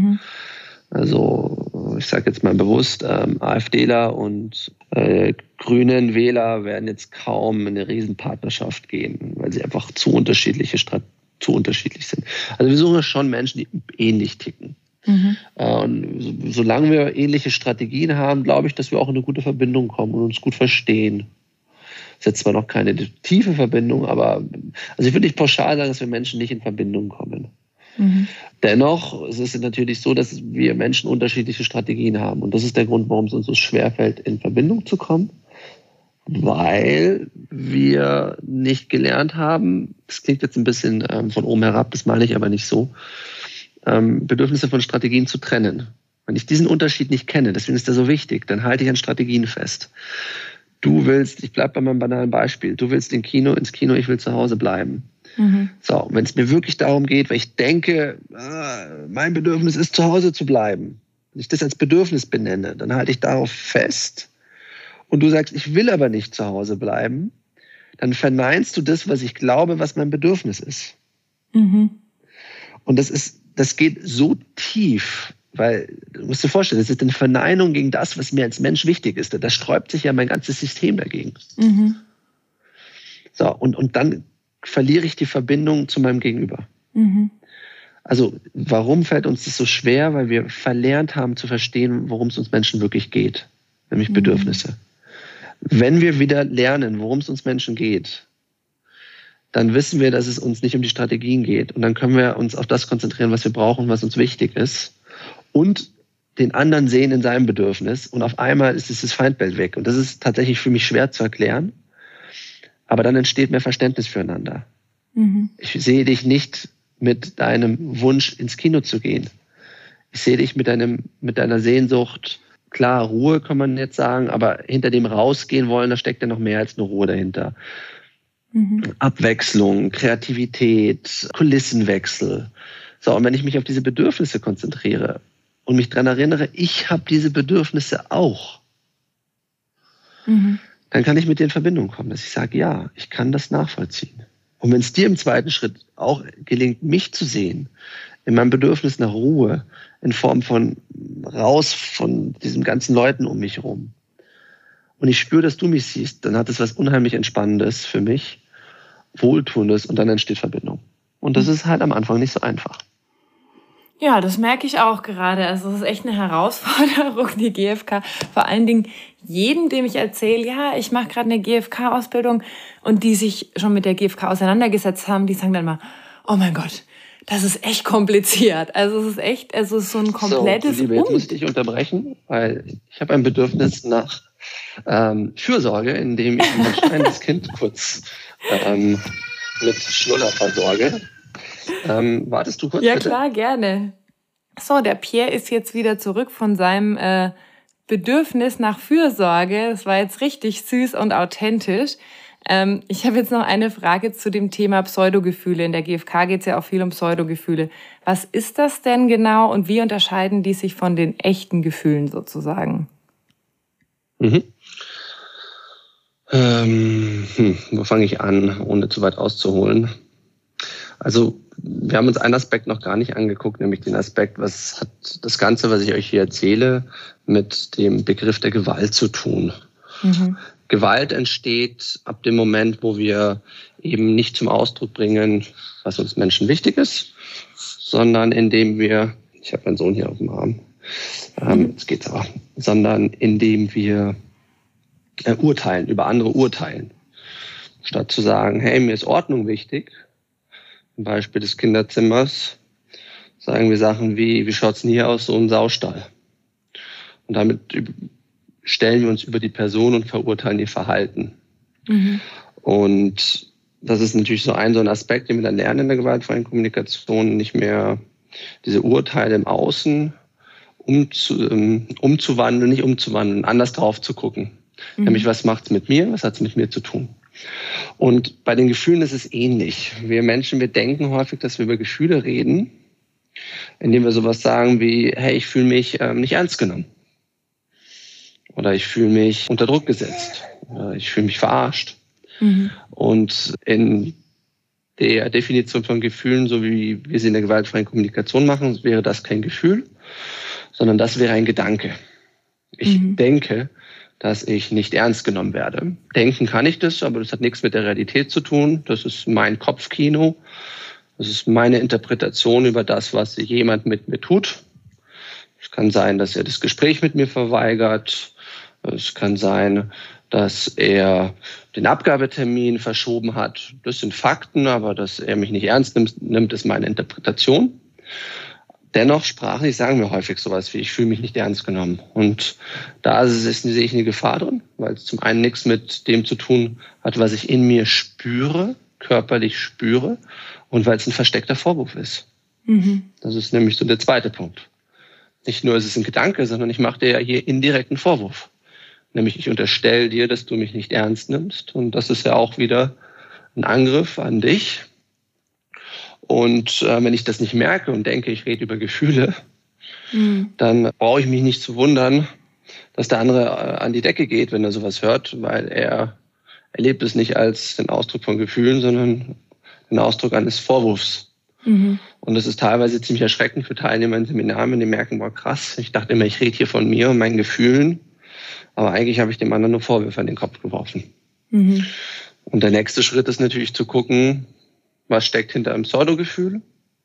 Also ich sage jetzt mal bewusst, AfDler und Grünen Wähler werden jetzt kaum in eine Riesenpartnerschaft gehen, weil sie einfach zu unterschiedlich sind. Also wir suchen schon Menschen, die ähnlich ticken. Und solange wir ähnliche Strategien haben, glaube ich, dass wir auch in eine gute Verbindung kommen und uns gut verstehen. Das ist jetzt zwar noch keine tiefe Verbindung, aber also ich würde nicht pauschal sagen, dass wir Menschen nicht in Verbindung kommen. Dennoch ist es natürlich so, dass wir Menschen unterschiedliche Strategien haben. Und das ist der Grund, warum es uns so schwerfällt, in Verbindung zu kommen. Weil wir nicht gelernt haben, das klingt jetzt ein bisschen von oben herab, das meine ich aber nicht so, Bedürfnisse von Strategien zu trennen. Wenn ich diesen Unterschied nicht kenne, deswegen ist der so wichtig, dann halte ich an Strategien fest. Du willst, ich bleibe bei meinem banalen Beispiel, du willst ins Kino, ich will zu Hause bleiben. So, wenn es mir wirklich darum geht, weil ich denke, mein Bedürfnis ist, zu Hause zu bleiben, wenn ich das als Bedürfnis benenne, dann halte ich darauf fest und du sagst, ich will aber nicht zu Hause bleiben, dann verneinst du das, was ich glaube, was mein Bedürfnis ist. Und das geht so tief, weil du musst dir vorstellen, das ist eine Verneinung gegen das, was mir als Mensch wichtig ist. Da sträubt sich ja mein ganzes System dagegen. So, und dann verliere ich die Verbindung zu meinem Gegenüber. Also warum fällt uns das so schwer? Weil wir verlernt haben zu verstehen, worum es uns Menschen wirklich geht, nämlich Bedürfnisse. Wenn wir wieder lernen, worum es uns Menschen geht, dann wissen wir, dass es uns nicht um die Strategien geht. Und dann können wir uns auf das konzentrieren, was wir brauchen, was uns wichtig ist. Und den anderen sehen in seinem Bedürfnis. Und auf einmal ist dieses Feindbild weg. Und das ist tatsächlich für mich schwer zu erklären. Aber dann entsteht mehr Verständnis füreinander. Ich sehe dich nicht mit deinem Wunsch, ins Kino zu gehen. Ich sehe dich mit deiner Sehnsucht. Klar, Ruhe kann man jetzt sagen, aber hinter dem rausgehen wollen, da steckt ja noch mehr als eine Ruhe dahinter. Abwechslung, Kreativität, Kulissenwechsel. So, und wenn ich mich auf diese Bedürfnisse konzentriere und mich daran erinnere, ich habe diese Bedürfnisse auch, dann kann ich mit dir in Verbindung kommen, dass ich sage, ja, ich kann das nachvollziehen. Und wenn es dir im zweiten Schritt auch gelingt, mich zu sehen, in meinem Bedürfnis nach Ruhe, in Form von raus von diesen ganzen Leuten um mich herum, und ich spüre, dass du mich siehst, dann hat es was unheimlich Entspannendes für mich, Wohltuendes, und dann entsteht Verbindung. Und das ist halt am Anfang nicht so einfach. Ja, das merke ich auch gerade. Also es ist echt eine Herausforderung, die GfK. Vor allen Dingen jedem, dem ich erzähle, ja, ich mache gerade eine GfK-Ausbildung und die sich schon mit der GfK auseinandergesetzt haben, die sagen dann mal, oh mein Gott, das ist echt kompliziert. Also es ist echt, also es ist so ein komplettes So, Liebe, jetzt muss ich dich unterbrechen, weil ich habe ein Bedürfnis nach Fürsorge, indem ich mein schreiendes Kind kurz mit Schnuller versorge. Wartest du kurz, Ja, bitte? klar, gerne. So, der Pierre ist jetzt wieder zurück von seinem Bedürfnis nach Fürsorge. Das war jetzt richtig süß und authentisch. Ich habe jetzt noch eine Frage zu dem Thema Pseudogefühle. In der GfK geht es ja auch viel um Pseudogefühle. Was ist das denn genau und wie unterscheiden die sich von den echten Gefühlen sozusagen? Wo fange ich an, ohne zu weit auszuholen? Also wir haben uns einen Aspekt noch gar nicht angeguckt, nämlich den Aspekt, was hat das Ganze, was ich euch hier erzähle, mit dem Begriff der Gewalt zu tun. Gewalt entsteht ab dem Moment, wo wir eben nicht zum Ausdruck bringen, was uns Menschen wichtig ist, sondern indem wir, ich habe meinen Sohn hier auf dem Arm, jetzt geht's aber, sondern indem wir urteilen, über andere urteilen. Statt zu sagen, hey, mir ist Ordnung wichtig, zum Beispiel des Kinderzimmers, sagen wir Sachen wie schaut's denn hier aus, so ein Saustall. Und damit stellen wir uns über die Person und verurteilen ihr Verhalten. Und das ist natürlich so ein Aspekt, den wir dann lernen in der gewaltfreien Kommunikation, nicht mehr diese Urteile im Außen umzuwandeln, anders drauf zu gucken. Nämlich, was macht's mit mir, was hat's mit mir zu tun? Und bei den Gefühlen ist es ähnlich. Wir Menschen, wir denken häufig, dass wir über Gefühle reden, indem wir sowas sagen wie, hey, ich fühle mich nicht ernst genommen. Oder ich fühle mich unter Druck gesetzt. Oder ich fühle mich verarscht. Und in der Definition von Gefühlen, so wie wir sie in der gewaltfreien Kommunikation machen, wäre das kein Gefühl, sondern das wäre ein Gedanke. Ich denke, dass ich nicht ernst genommen werde. Denken kann ich das, aber das hat nichts mit der Realität zu tun. Das ist mein Kopfkino. Das ist meine Interpretation über das, was jemand mit mir tut. Es kann sein, dass er das Gespräch mit mir verweigert. Es kann sein, dass er den Abgabetermin verschoben hat. Das sind Fakten, aber dass er mich nicht ernst nimmt, ist meine Interpretation. Dennoch sprachlich sagen wir häufig sowas wie, ich fühle mich nicht ernst genommen. Und da sehe ich eine Gefahr drin, weil es zum einen nichts mit dem zu tun hat, was ich in mir spüre, körperlich spüre, und weil es ein versteckter Vorwurf ist. Das ist nämlich so der zweite Punkt. Nicht nur ist es ein Gedanke, sondern ich mache dir ja hier indirekten Vorwurf. Nämlich ich unterstelle dir, dass du mich nicht ernst nimmst. Und das ist ja auch wieder ein Angriff an dich. Und wenn ich das nicht merke und denke, ich rede über Gefühle, dann brauche ich mich nicht zu wundern, dass der andere an die Decke geht, wenn er sowas hört, weil er erlebt es nicht als den Ausdruck von Gefühlen, sondern den Ausdruck eines Vorwurfs. Und das ist teilweise ziemlich erschreckend für Teilnehmer in Seminaren, wenn die merken, boah krass, ich dachte immer, ich rede hier von mir und meinen Gefühlen, aber eigentlich habe ich dem anderen nur Vorwürfe an den Kopf geworfen. Und der nächste Schritt ist natürlich zu gucken, was steckt hinter einem Pseudogefühl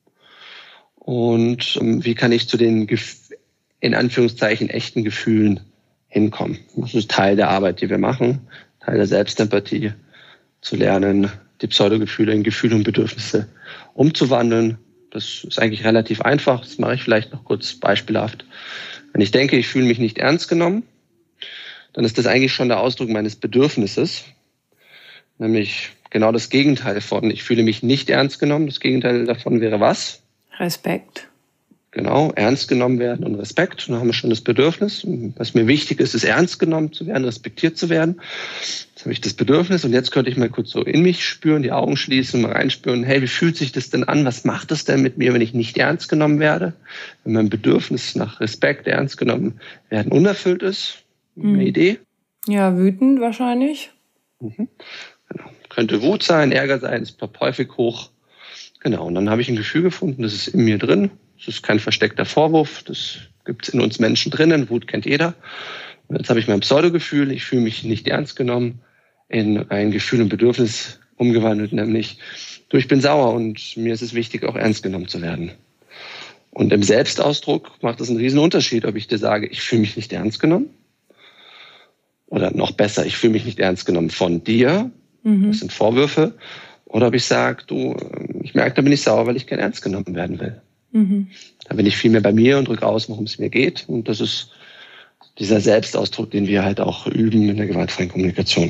und wie kann ich zu den in Anführungszeichen echten Gefühlen hinkommen. Das ist Teil der Arbeit, die wir machen, Teil der Selbstempathie, zu lernen, die Pseudogefühle in Gefühle und Bedürfnisse umzuwandeln. Das ist eigentlich relativ einfach, das mache ich vielleicht noch kurz beispielhaft. Wenn ich denke, ich fühle mich nicht ernst genommen, dann ist das eigentlich schon der Ausdruck meines Bedürfnisses, nämlich genau das Gegenteil von, ich fühle mich nicht ernst genommen. Das Gegenteil davon wäre was? Respekt. Genau, ernst genommen werden und Respekt. Und dann haben wir schon das Bedürfnis. Was mir wichtig ist, ist ernst genommen zu werden, respektiert zu werden. Jetzt habe ich das Bedürfnis und jetzt könnte ich mal kurz so in mich spüren, die Augen schließen, mal reinspüren. Hey, wie fühlt sich das denn an? Was macht das denn mit mir, wenn ich nicht ernst genommen werde? Wenn mein Bedürfnis nach Respekt, ernst genommen werden unerfüllt ist? Eine Idee? Ja, wütend wahrscheinlich. Genau. Könnte Wut sein, Ärger sein, es ploppt häufig hoch. Genau, und dann habe ich ein Gefühl gefunden, das ist in mir drin. Das ist kein versteckter Vorwurf, das gibt es in uns Menschen drinnen. Wut kennt jeder. Und jetzt habe ich mein Pseudogefühl, ich fühle mich nicht ernst genommen, in ein Gefühl und Bedürfnis umgewandelt, nämlich du, ich bin sauer und mir ist es wichtig, auch ernst genommen zu werden. Und im Selbstausdruck macht es einen riesen Unterschied, ob ich dir sage, ich fühle mich nicht ernst genommen. Oder noch besser, ich fühle mich nicht ernst genommen von dir. Das sind Vorwürfe. Oder ob ich sage, du, ich merke, da bin ich sauer, weil ich gern ernst genommen werden will. Da bin ich viel mehr bei mir und drücke aus, worum es mir geht. Und das ist dieser Selbstausdruck, den wir halt auch üben in der gewaltfreien Kommunikation.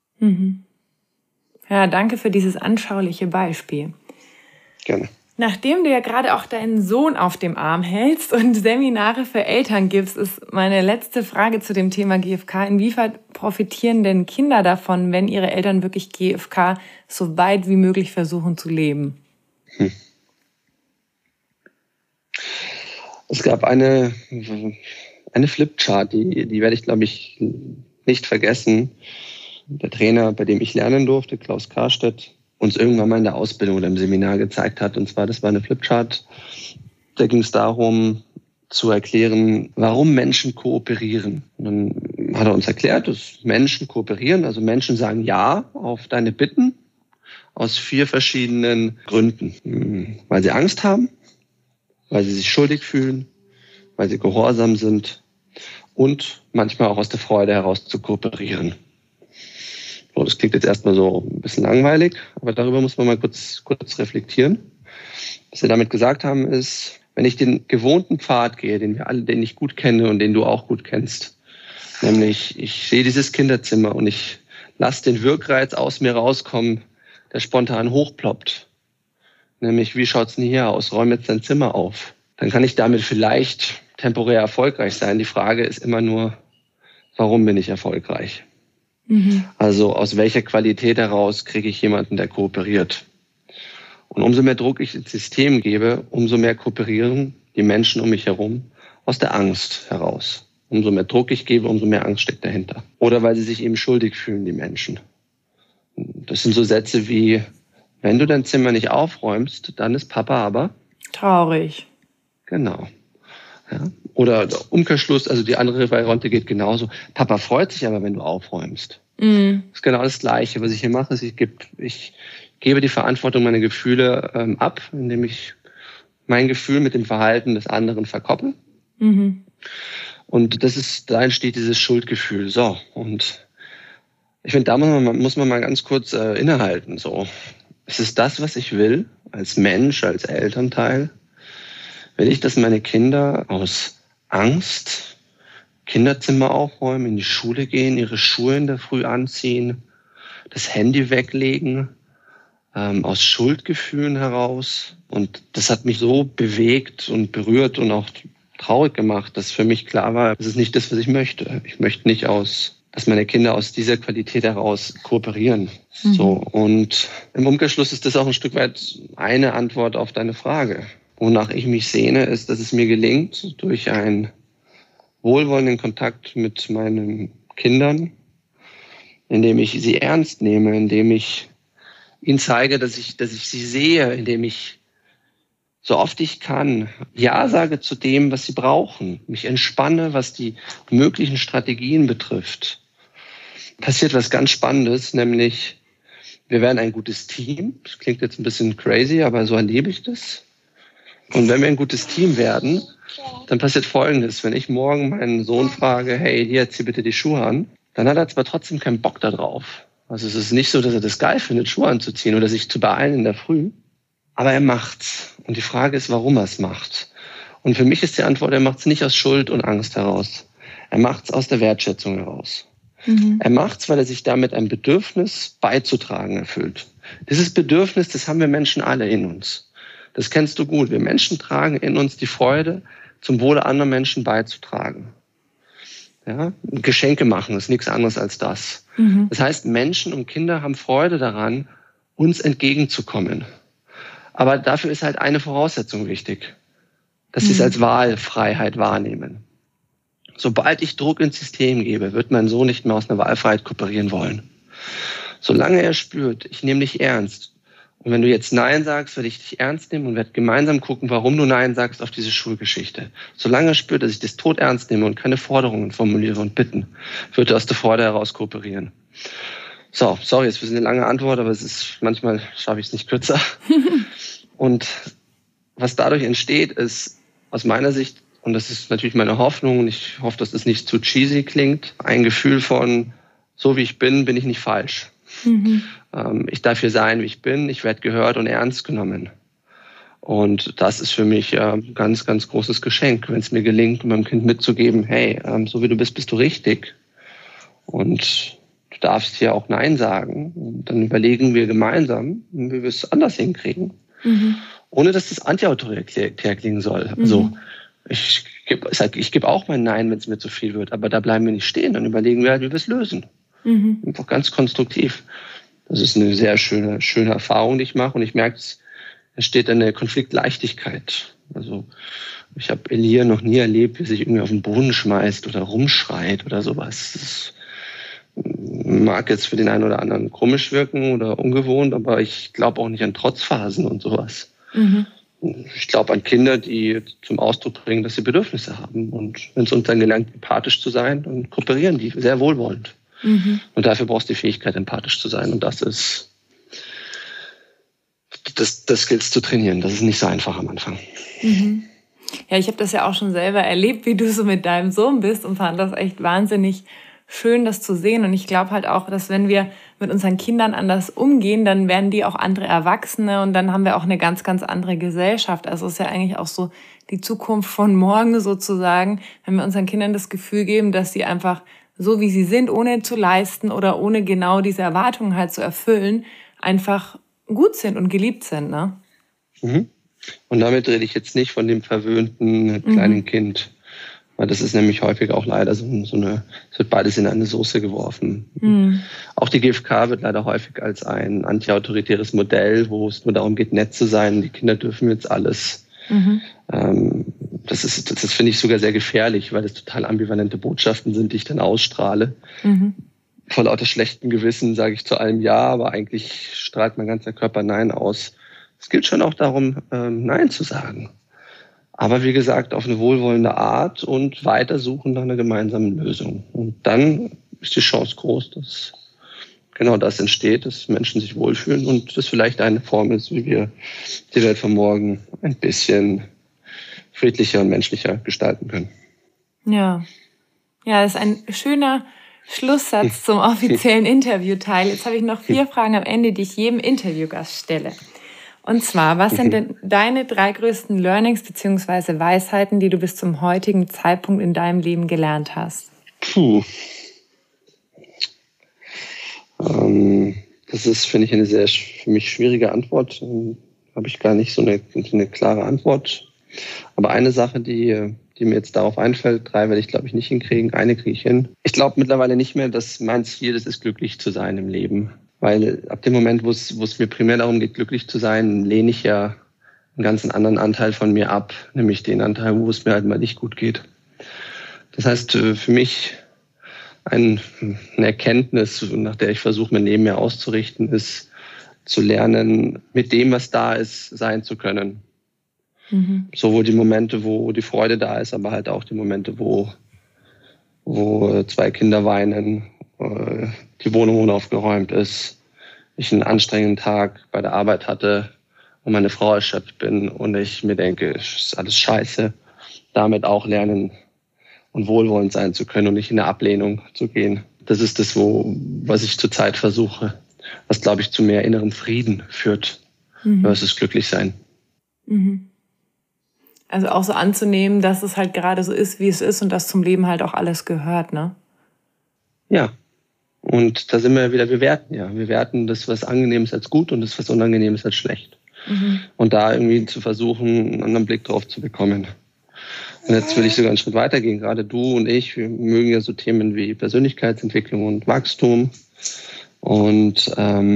Ja, danke für dieses anschauliche Beispiel. Gerne. Nachdem du ja gerade auch deinen Sohn auf dem Arm hältst und Seminare für Eltern gibst, ist meine letzte Frage zu dem Thema GFK. Inwiefern profitieren denn Kinder davon, wenn ihre Eltern wirklich GFK so weit wie möglich versuchen zu leben? Es gab eine Flipchart, die werde ich, glaube ich, nicht vergessen. Der Trainer, bei dem ich lernen durfte, Klaus Karstedt, uns irgendwann mal in der Ausbildung oder im Seminar gezeigt hat. Und zwar, das war eine Flipchart. Da ging es darum, zu erklären, warum Menschen kooperieren. Und dann hat er uns erklärt, dass Menschen kooperieren, also Menschen sagen Ja auf deine Bitten aus 4 verschiedenen Gründen. Weil sie Angst haben, weil sie sich schuldig fühlen, weil sie gehorsam sind und manchmal auch aus der Freude heraus zu kooperieren. So, das klingt jetzt erstmal so ein bisschen langweilig, aber darüber muss man mal kurz reflektieren. Was wir damit gesagt haben ist, wenn ich den gewohnten Pfad gehe, den ich gut kenne und den du auch gut kennst, nämlich ich sehe dieses Kinderzimmer und ich lasse den Wirkreiz aus mir rauskommen, der spontan hochploppt. Nämlich, wie schaut's denn hier aus? Räum jetzt dein Zimmer auf. Dann kann ich damit vielleicht temporär erfolgreich sein. Die Frage ist immer nur, warum bin ich erfolgreich? Also aus welcher Qualität heraus kriege ich jemanden, der kooperiert? Und umso mehr Druck ich ins System gebe, umso mehr kooperieren die Menschen um mich herum aus der Angst heraus. Umso mehr Druck ich gebe, umso mehr Angst steckt dahinter. Oder weil sie sich eben schuldig fühlen, die Menschen. Das sind so Sätze wie, wenn du dein Zimmer nicht aufräumst, dann ist Papa aber traurig. Genau. Ja. Oder Umkehrschluss, also die andere Variante geht genauso. Papa freut sich aber, wenn du aufräumst. Das ist genau das Gleiche. Was ich hier mache, ist, ich gebe die Verantwortung meiner Gefühle ab, indem ich mein Gefühl mit dem Verhalten des anderen verkoppel. Und da entsteht dieses Schuldgefühl. So, und ich finde, da muss man mal ganz kurz innehalten. So, ist es das, was ich will, als Mensch, als Elternteil? Will ich, dass meine Kinder aus Angst Kinderzimmer aufräumen, in die Schule gehen, ihre Schuhe in der Früh anziehen, das Handy weglegen, aus Schuldgefühlen heraus? Und das hat mich so bewegt und berührt und auch traurig gemacht, dass für mich klar war, das ist nicht das, was ich möchte. Ich möchte nicht dass meine Kinder aus dieser Qualität heraus kooperieren. So, und im Umkehrschluss ist das auch ein Stück weit eine Antwort auf deine Frage. Wonach ich mich sehne, ist, dass es mir gelingt, durch einen wohlwollenden Kontakt mit meinen Kindern, indem ich sie ernst nehme, indem ich ihnen zeige, dass ich sie sehe, indem ich so oft ich kann Ja sage zu dem, was sie brauchen, mich entspanne, was die möglichen Strategien betrifft. Passiert was ganz Spannendes, nämlich wir werden ein gutes Team. Das klingt jetzt ein bisschen crazy, aber so erlebe ich das. Und wenn wir ein gutes Team werden, dann passiert Folgendes. Wenn ich morgen meinen Sohn frage, hey, hier, zieh bitte die Schuhe an, dann hat er zwar trotzdem keinen Bock da drauf. Also es ist nicht so, dass er das geil findet, Schuhe anzuziehen oder sich zu beeilen in der Früh. Aber er macht's. Und die Frage ist, warum er es macht. Und für mich ist die Antwort, er macht's nicht aus Schuld und Angst heraus. Er macht's aus der Wertschätzung heraus. Er macht's, weil er sich damit ein Bedürfnis beizutragen erfüllt. Dieses Bedürfnis, das haben wir Menschen alle in uns. Das kennst du gut. Wir Menschen tragen in uns die Freude, zum Wohle anderer Menschen beizutragen. Ja? Geschenke machen ist nichts anderes als das. Das heißt, Menschen und Kinder haben Freude daran, uns entgegenzukommen. Aber dafür ist halt eine Voraussetzung wichtig, dass sie es als Wahlfreiheit wahrnehmen. Sobald ich Druck ins System gebe, wird mein Sohn nicht mehr aus einer Wahlfreiheit kooperieren wollen. Solange er spürt, ich nehme dich ernst, und wenn du jetzt Nein sagst, werde ich dich ernst nehmen und werde gemeinsam gucken, warum du Nein sagst auf diese Schulgeschichte. Solange er spürt, dass ich das tot ernst nehme und keine Forderungen formuliere und Bitten, wird er aus der Freude heraus kooperieren. So, sorry, jetzt ist eine lange Antwort, aber manchmal schaffe ich es nicht kürzer. Und was dadurch entsteht, ist, aus meiner Sicht, und das ist natürlich meine Hoffnung, und ich hoffe, dass es nicht zu cheesy klingt, ein Gefühl von, so wie ich bin ich nicht falsch. Ich darf hier sein, wie ich bin, ich werde gehört und ernst genommen. Und das ist für mich ein ganz, ganz großes Geschenk, wenn es mir gelingt, meinem Kind mitzugeben, hey, so wie du bist du richtig. Und du darfst hier auch Nein sagen. Und dann überlegen wir gemeinsam, wie wir es anders hinkriegen. Ohne dass das antiautoritär klingen soll. Also ich gebe auch mein Nein, wenn es mir zu viel wird, aber da bleiben wir nicht stehen. Dann überlegen wir halt, wie wir es lösen. Einfach ganz konstruktiv. Das ist eine sehr schöne Erfahrung, die ich mache. Und ich merke, es entsteht eine Konfliktleichtigkeit. Also ich habe Elia noch nie erlebt, wie sich irgendwie auf den Boden schmeißt oder rumschreit oder sowas. Das mag jetzt für den einen oder anderen komisch wirken oder ungewohnt, aber ich glaube auch nicht an Trotzphasen und sowas. Ich glaube an Kinder, die zum Ausdruck bringen, dass sie Bedürfnisse haben. Und wenn es uns dann gelingt, empathisch zu sein, dann kooperieren die sehr wohlwollend. Und dafür brauchst du die Fähigkeit, empathisch zu sein. Und das gilt es zu trainieren. Das ist nicht so einfach am Anfang. Ja, ich habe das ja auch schon selber erlebt, wie du so mit deinem Sohn bist und fand das echt wahnsinnig schön, das zu sehen. Und ich glaube halt auch, dass wenn wir mit unseren Kindern anders umgehen, dann werden die auch andere Erwachsene und dann haben wir auch eine ganz, ganz andere Gesellschaft. Also es ist ja eigentlich auch so die Zukunft von morgen sozusagen, wenn wir unseren Kindern das Gefühl geben, dass sie einfach so wie sie sind, ohne zu leisten oder ohne genau diese Erwartungen halt zu erfüllen, einfach gut sind und geliebt sind, ne? Und damit rede ich jetzt nicht von dem verwöhnten kleinen Kind. Weil das ist nämlich häufig auch leider es wird beides in eine Soße geworfen. Auch die GfK wird leider häufig als ein antiautoritäres Modell, wo es nur darum geht, nett zu sein. Die Kinder dürfen jetzt alles. Das finde ich sogar sehr gefährlich, weil das total ambivalente Botschaften sind, die ich dann ausstrahle. Vor lauter schlechtem Gewissen sage ich zu allem Ja, aber eigentlich strahlt mein ganzer Körper Nein aus. Es geht schon auch darum, Nein zu sagen. Aber wie gesagt, auf eine wohlwollende Art und weitersuchen nach einer gemeinsamen Lösung. Und dann ist die Chance groß, dass genau das entsteht, dass Menschen sich wohlfühlen und das vielleicht eine Form ist, wie wir die Welt von morgen ein bisschen friedlicher und menschlicher gestalten können. Ja, das ist ein schöner Schlusssatz zum offiziellen Interviewteil. Jetzt habe ich noch 4 Fragen am Ende, die ich jedem Interviewgast stelle. Und zwar, was sind denn deine 3 größten Learnings bzw. Weisheiten, die du bis zum heutigen Zeitpunkt in deinem Leben gelernt hast? Das ist, finde ich, eine sehr für mich schwierige Antwort. Habe ich gar nicht so eine klare Antwort. Aber eine Sache, die mir jetzt darauf einfällt, 3 werde ich, glaube ich, nicht hinkriegen. Eine kriege ich hin. Ich glaube mittlerweile nicht mehr, dass mein Ziel ist, glücklich zu sein im Leben. Weil ab dem Moment, wo es mir primär darum geht, glücklich zu sein, lehne ich ja einen ganzen anderen Anteil von mir ab, nämlich den Anteil, wo es mir halt mal nicht gut geht. Das heißt, für mich eine Erkenntnis, nach der ich versuche, mein Leben mehr auszurichten, ist zu lernen, mit dem, was da ist, sein zu können. Sowohl die Momente, wo die Freude da ist, aber halt auch die Momente, wo 2 Kinder weinen, die Wohnung unaufgeräumt ist, ich einen anstrengenden Tag bei der Arbeit hatte und meine Frau erschöpft bin und ich mir denke, es ist alles scheiße, damit auch lernen und wohlwollend sein zu können und nicht in eine Ablehnung zu gehen. Das ist das, was ich zurzeit versuche, was, glaube ich, zu mehr innerem Frieden führt, versus glücklich sein. Also auch so anzunehmen, dass es halt gerade so ist, wie es ist und dass zum Leben halt auch alles gehört, ne? Ja. Und da sind wir wieder, wir werten das, was angenehm ist, als gut und das, was unangenehm ist, als schlecht. Und da irgendwie zu versuchen, einen anderen Blick drauf zu bekommen. Und jetzt will ich sogar einen Schritt weiter gehen. Gerade du und ich, wir mögen ja so Themen wie Persönlichkeitsentwicklung und Wachstum. Und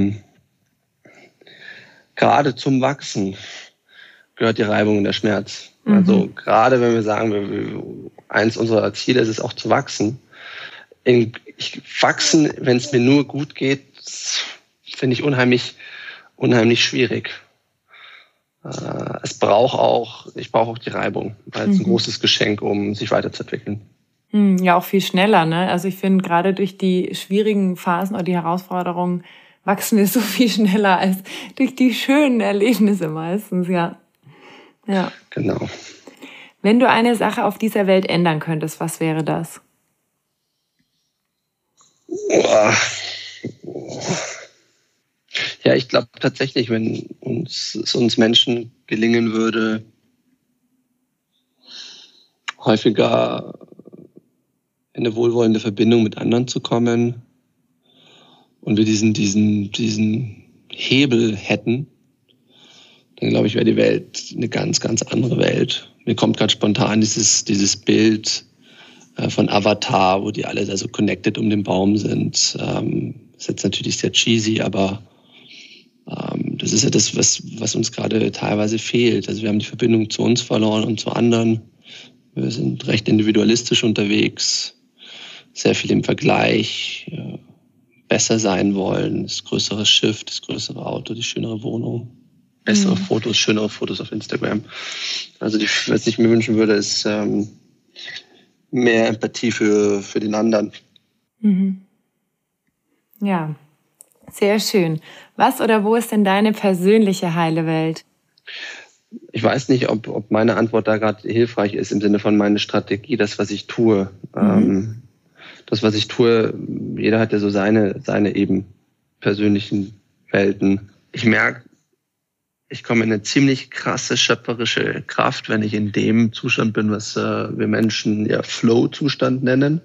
gerade zum Wachsen gehört die Reibung und der Schmerz. Also gerade wenn wir sagen, eins unserer Ziele ist es auch zu wachsen. Wachsen, wenn es mir nur gut geht, finde ich unheimlich schwierig. Ich brauche auch die Reibung, weil es ein großes Geschenk, um sich weiterzuentwickeln. Ja, auch viel schneller, ne? Also ich finde, gerade durch die schwierigen Phasen oder die Herausforderungen wachsen wir so viel schneller als durch die schönen Erlebnisse meistens, ja. Genau. Wenn du eine Sache auf dieser Welt ändern könntest, was wäre das? Ja, ich glaube tatsächlich, wenn es uns Menschen gelingen würde, häufiger in eine wohlwollende Verbindung mit anderen zu kommen und wir diesen Hebel hätten, dann glaube ich, wäre die Welt eine ganz, ganz andere Welt. Mir kommt gerade spontan dieses Bild von Avatar, wo die alle da so connected um den Baum sind. Ist jetzt natürlich sehr cheesy, aber das ist ja das, was uns gerade teilweise fehlt. Also wir haben die Verbindung zu uns verloren und zu anderen. Wir sind recht individualistisch unterwegs, sehr viel im Vergleich, besser sein wollen, das größere Schiff, das größere Auto, die schönere Wohnung, bessere Fotos, schönere Fotos auf Instagram. Also was ich mir wünschen würde, ist mehr Empathie für den anderen. Mhm. Ja, sehr schön. Was oder wo ist denn deine persönliche heile Welt? Ich weiß nicht, ob meine Antwort da gerade hilfreich ist im Sinne von meine Strategie, das, was ich tue. Das, was ich tue, jeder hat ja so seine eben persönlichen Welten. Ich merke, ich komme in eine ziemlich krasse schöpferische Kraft, wenn ich in dem Zustand bin, was wir Menschen ja Flow-Zustand nennen.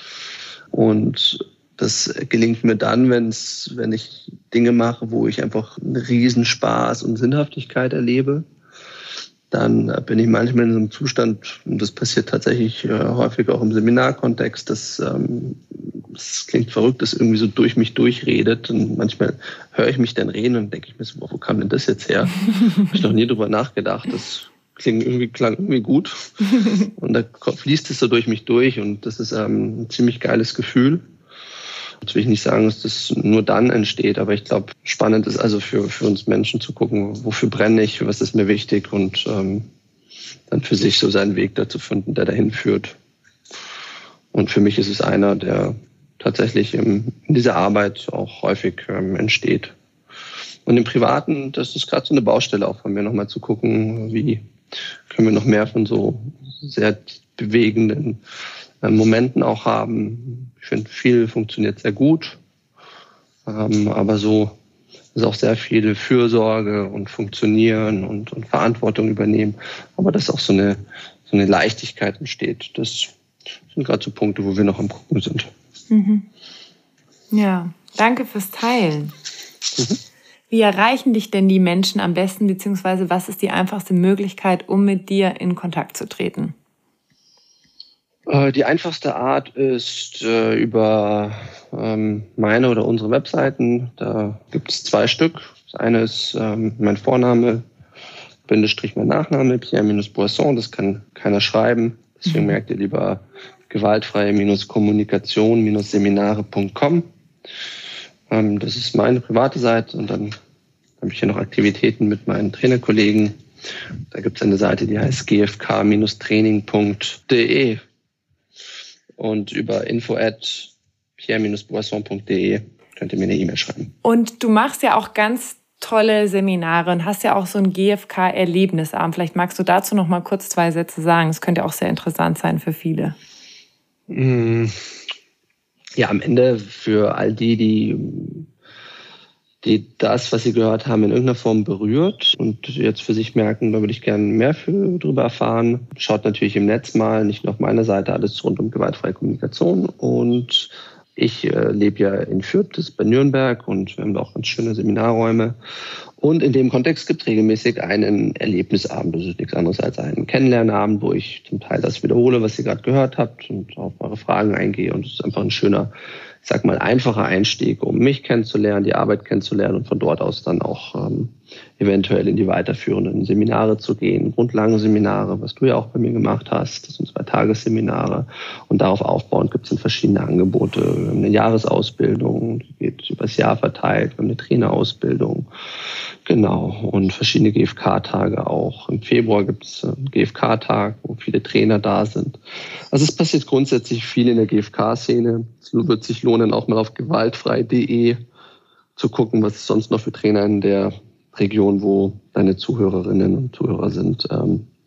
Und das gelingt mir dann, wenn ich Dinge mache, wo ich einfach einen Riesenspaß und Sinnhaftigkeit erlebe. Dann bin ich manchmal in so einem Zustand, und das passiert tatsächlich häufig auch im Seminarkontext, das klingt verrückt, das irgendwie so durch mich durchredet. Und manchmal höre ich mich dann reden und denke ich mir so, wo kam denn das jetzt her? Habe ich noch nie drüber nachgedacht. Das klang irgendwie gut. Und da fließt es so durch mich durch und das ist ein ziemlich geiles Gefühl. Jetzt will ich nicht sagen, dass das nur dann entsteht, aber ich glaube, spannend ist also für uns Menschen zu gucken, wofür brenne ich, was ist mir wichtig und dann für sich so seinen Weg dazu finden, der dahin führt. Und für mich ist es einer, der tatsächlich in dieser Arbeit auch häufig entsteht. Und im Privaten, das ist gerade so eine Baustelle auch von mir, nochmal zu gucken, wie können wir noch mehr von so sehr bewegenden Momenten auch haben. Ich finde, viel funktioniert sehr gut, aber so ist auch sehr viel Fürsorge und Funktionieren und Verantwortung übernehmen, aber dass auch so eine Leichtigkeit entsteht. Das sind gerade so Punkte, wo wir noch am Gucken sind. Mhm. Ja, danke fürs Teilen. Wie erreichen dich denn die Menschen am besten, beziehungsweise was ist die einfachste Möglichkeit, um mit dir in Kontakt zu treten? Die einfachste Art ist über meine oder unsere Webseiten. Da gibt es 2 Stück. Das eine ist mein Vorname, Bindestrich mein Nachname, Pierre-Boisson. Das kann keiner schreiben. Deswegen merkt ihr lieber gewaltfreie-kommunikation-seminare.com. Das ist meine private Seite und dann habe ich hier noch Aktivitäten mit meinen Trainerkollegen. Da gibt es eine Seite, die heißt gfk-training.de. Und über info@pierre-boisson.de könnt ihr mir eine E-Mail schreiben. Und du machst ja auch ganz tolle Seminare und hast ja auch so einen GfK-Erlebnisabend. Vielleicht magst du dazu noch mal kurz 2 Sätze sagen. Das könnte auch sehr interessant sein für viele. Ja, am Ende für all die das, was sie gehört haben, in irgendeiner Form berührt und jetzt für sich merken, da würde ich gerne mehr drüber erfahren. Schaut natürlich im Netz mal, nicht nur auf meiner Seite, alles rund um gewaltfreie Kommunikation. Und ich lebe ja in Fürth, das ist bei Nürnberg, und wir haben da auch ganz schöne Seminarräume. Und in dem Kontext gibt es regelmäßig einen Erlebnisabend. Das ist nichts anderes als ein Kennenlernabend, wo ich zum Teil das wiederhole, was ihr gerade gehört habt und auf eure Fragen eingehe. Und es ist einfach ein schöner, ich sag mal, einfacher Einstieg, um mich kennenzulernen, die Arbeit kennenzulernen und von dort aus dann auch eventuell in die weiterführenden Seminare zu gehen, Grundlagenseminare, was du ja auch bei mir gemacht hast. Das sind 2 Tagesseminare und darauf aufbauend gibt es dann verschiedene Angebote. Wir haben eine Jahresausbildung, die geht übers Jahr verteilt, wir haben eine Trainerausbildung, genau, und verschiedene GfK-Tage auch. Im Februar gibt es einen GfK-Tag, wo viele Trainer da sind. Also es passiert grundsätzlich viel in der GfK-Szene. Es wird sich lohnen, auch mal auf gewaltfrei.de zu gucken, was es sonst noch für Trainer in der Region, wo deine Zuhörerinnen und Zuhörer sind,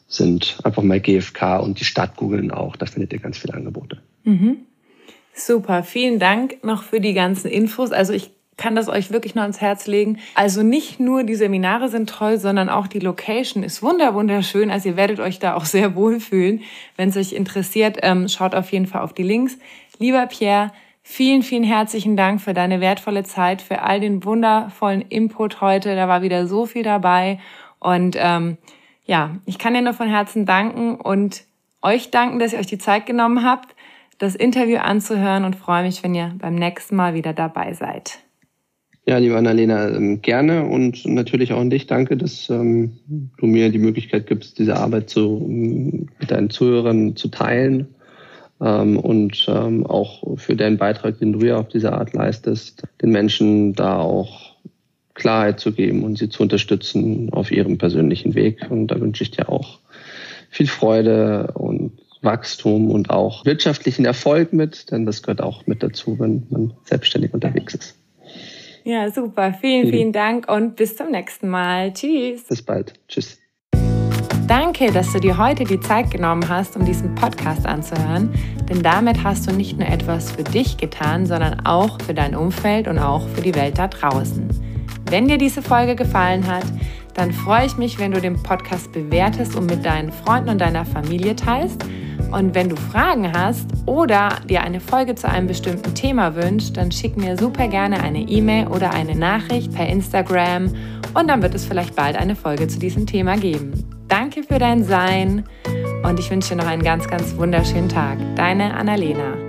sind. Einfach mal GfK und die Stadt googeln auch, da findet ihr ganz viele Angebote. Super, vielen Dank noch für die ganzen Infos. Also ich kann das euch wirklich noch ans Herz legen. Also nicht nur die Seminare sind toll, sondern auch die Location ist wunderschön. Also ihr werdet euch da auch sehr wohlfühlen. Wenn es euch interessiert, schaut auf jeden Fall auf die Links. Lieber Pierre, vielen herzlichen Dank für deine wertvolle Zeit, für all den wundervollen Input heute. Da war wieder so viel dabei. Und ich kann dir nur von Herzen danken und euch danken, dass ihr euch die Zeit genommen habt, das Interview anzuhören und freue mich, wenn ihr beim nächsten Mal wieder dabei seid. Ja, liebe Annalena, gerne und natürlich auch an dich. Danke, dass du mir die Möglichkeit gibst, diese Arbeit mit deinen Zuhörern zu teilen und auch für deinen Beitrag, den du ja auf diese Art leistest, den Menschen da auch Klarheit zu geben und sie zu unterstützen auf ihrem persönlichen Weg. Und da wünsche ich dir auch viel Freude und Wachstum und auch wirtschaftlichen Erfolg mit, denn das gehört auch mit dazu, wenn man selbstständig unterwegs ist. Ja, super. Vielen Dank und bis zum nächsten Mal. Tschüss. Bis bald. Tschüss. Danke, dass du dir heute die Zeit genommen hast, um diesen Podcast anzuhören, denn damit hast du nicht nur etwas für dich getan, sondern auch für dein Umfeld und auch für die Welt da draußen. Wenn dir diese Folge gefallen hat, dann freue ich mich, wenn du den Podcast bewertest und mit deinen Freunden und deiner Familie teilst. Und wenn du Fragen hast oder dir eine Folge zu einem bestimmten Thema wünschst, dann schick mir super gerne eine E-Mail oder eine Nachricht per Instagram und dann wird es vielleicht bald eine Folge zu diesem Thema geben. Danke für dein Sein und ich wünsche dir noch einen ganz wunderschönen Tag. Deine Annalena.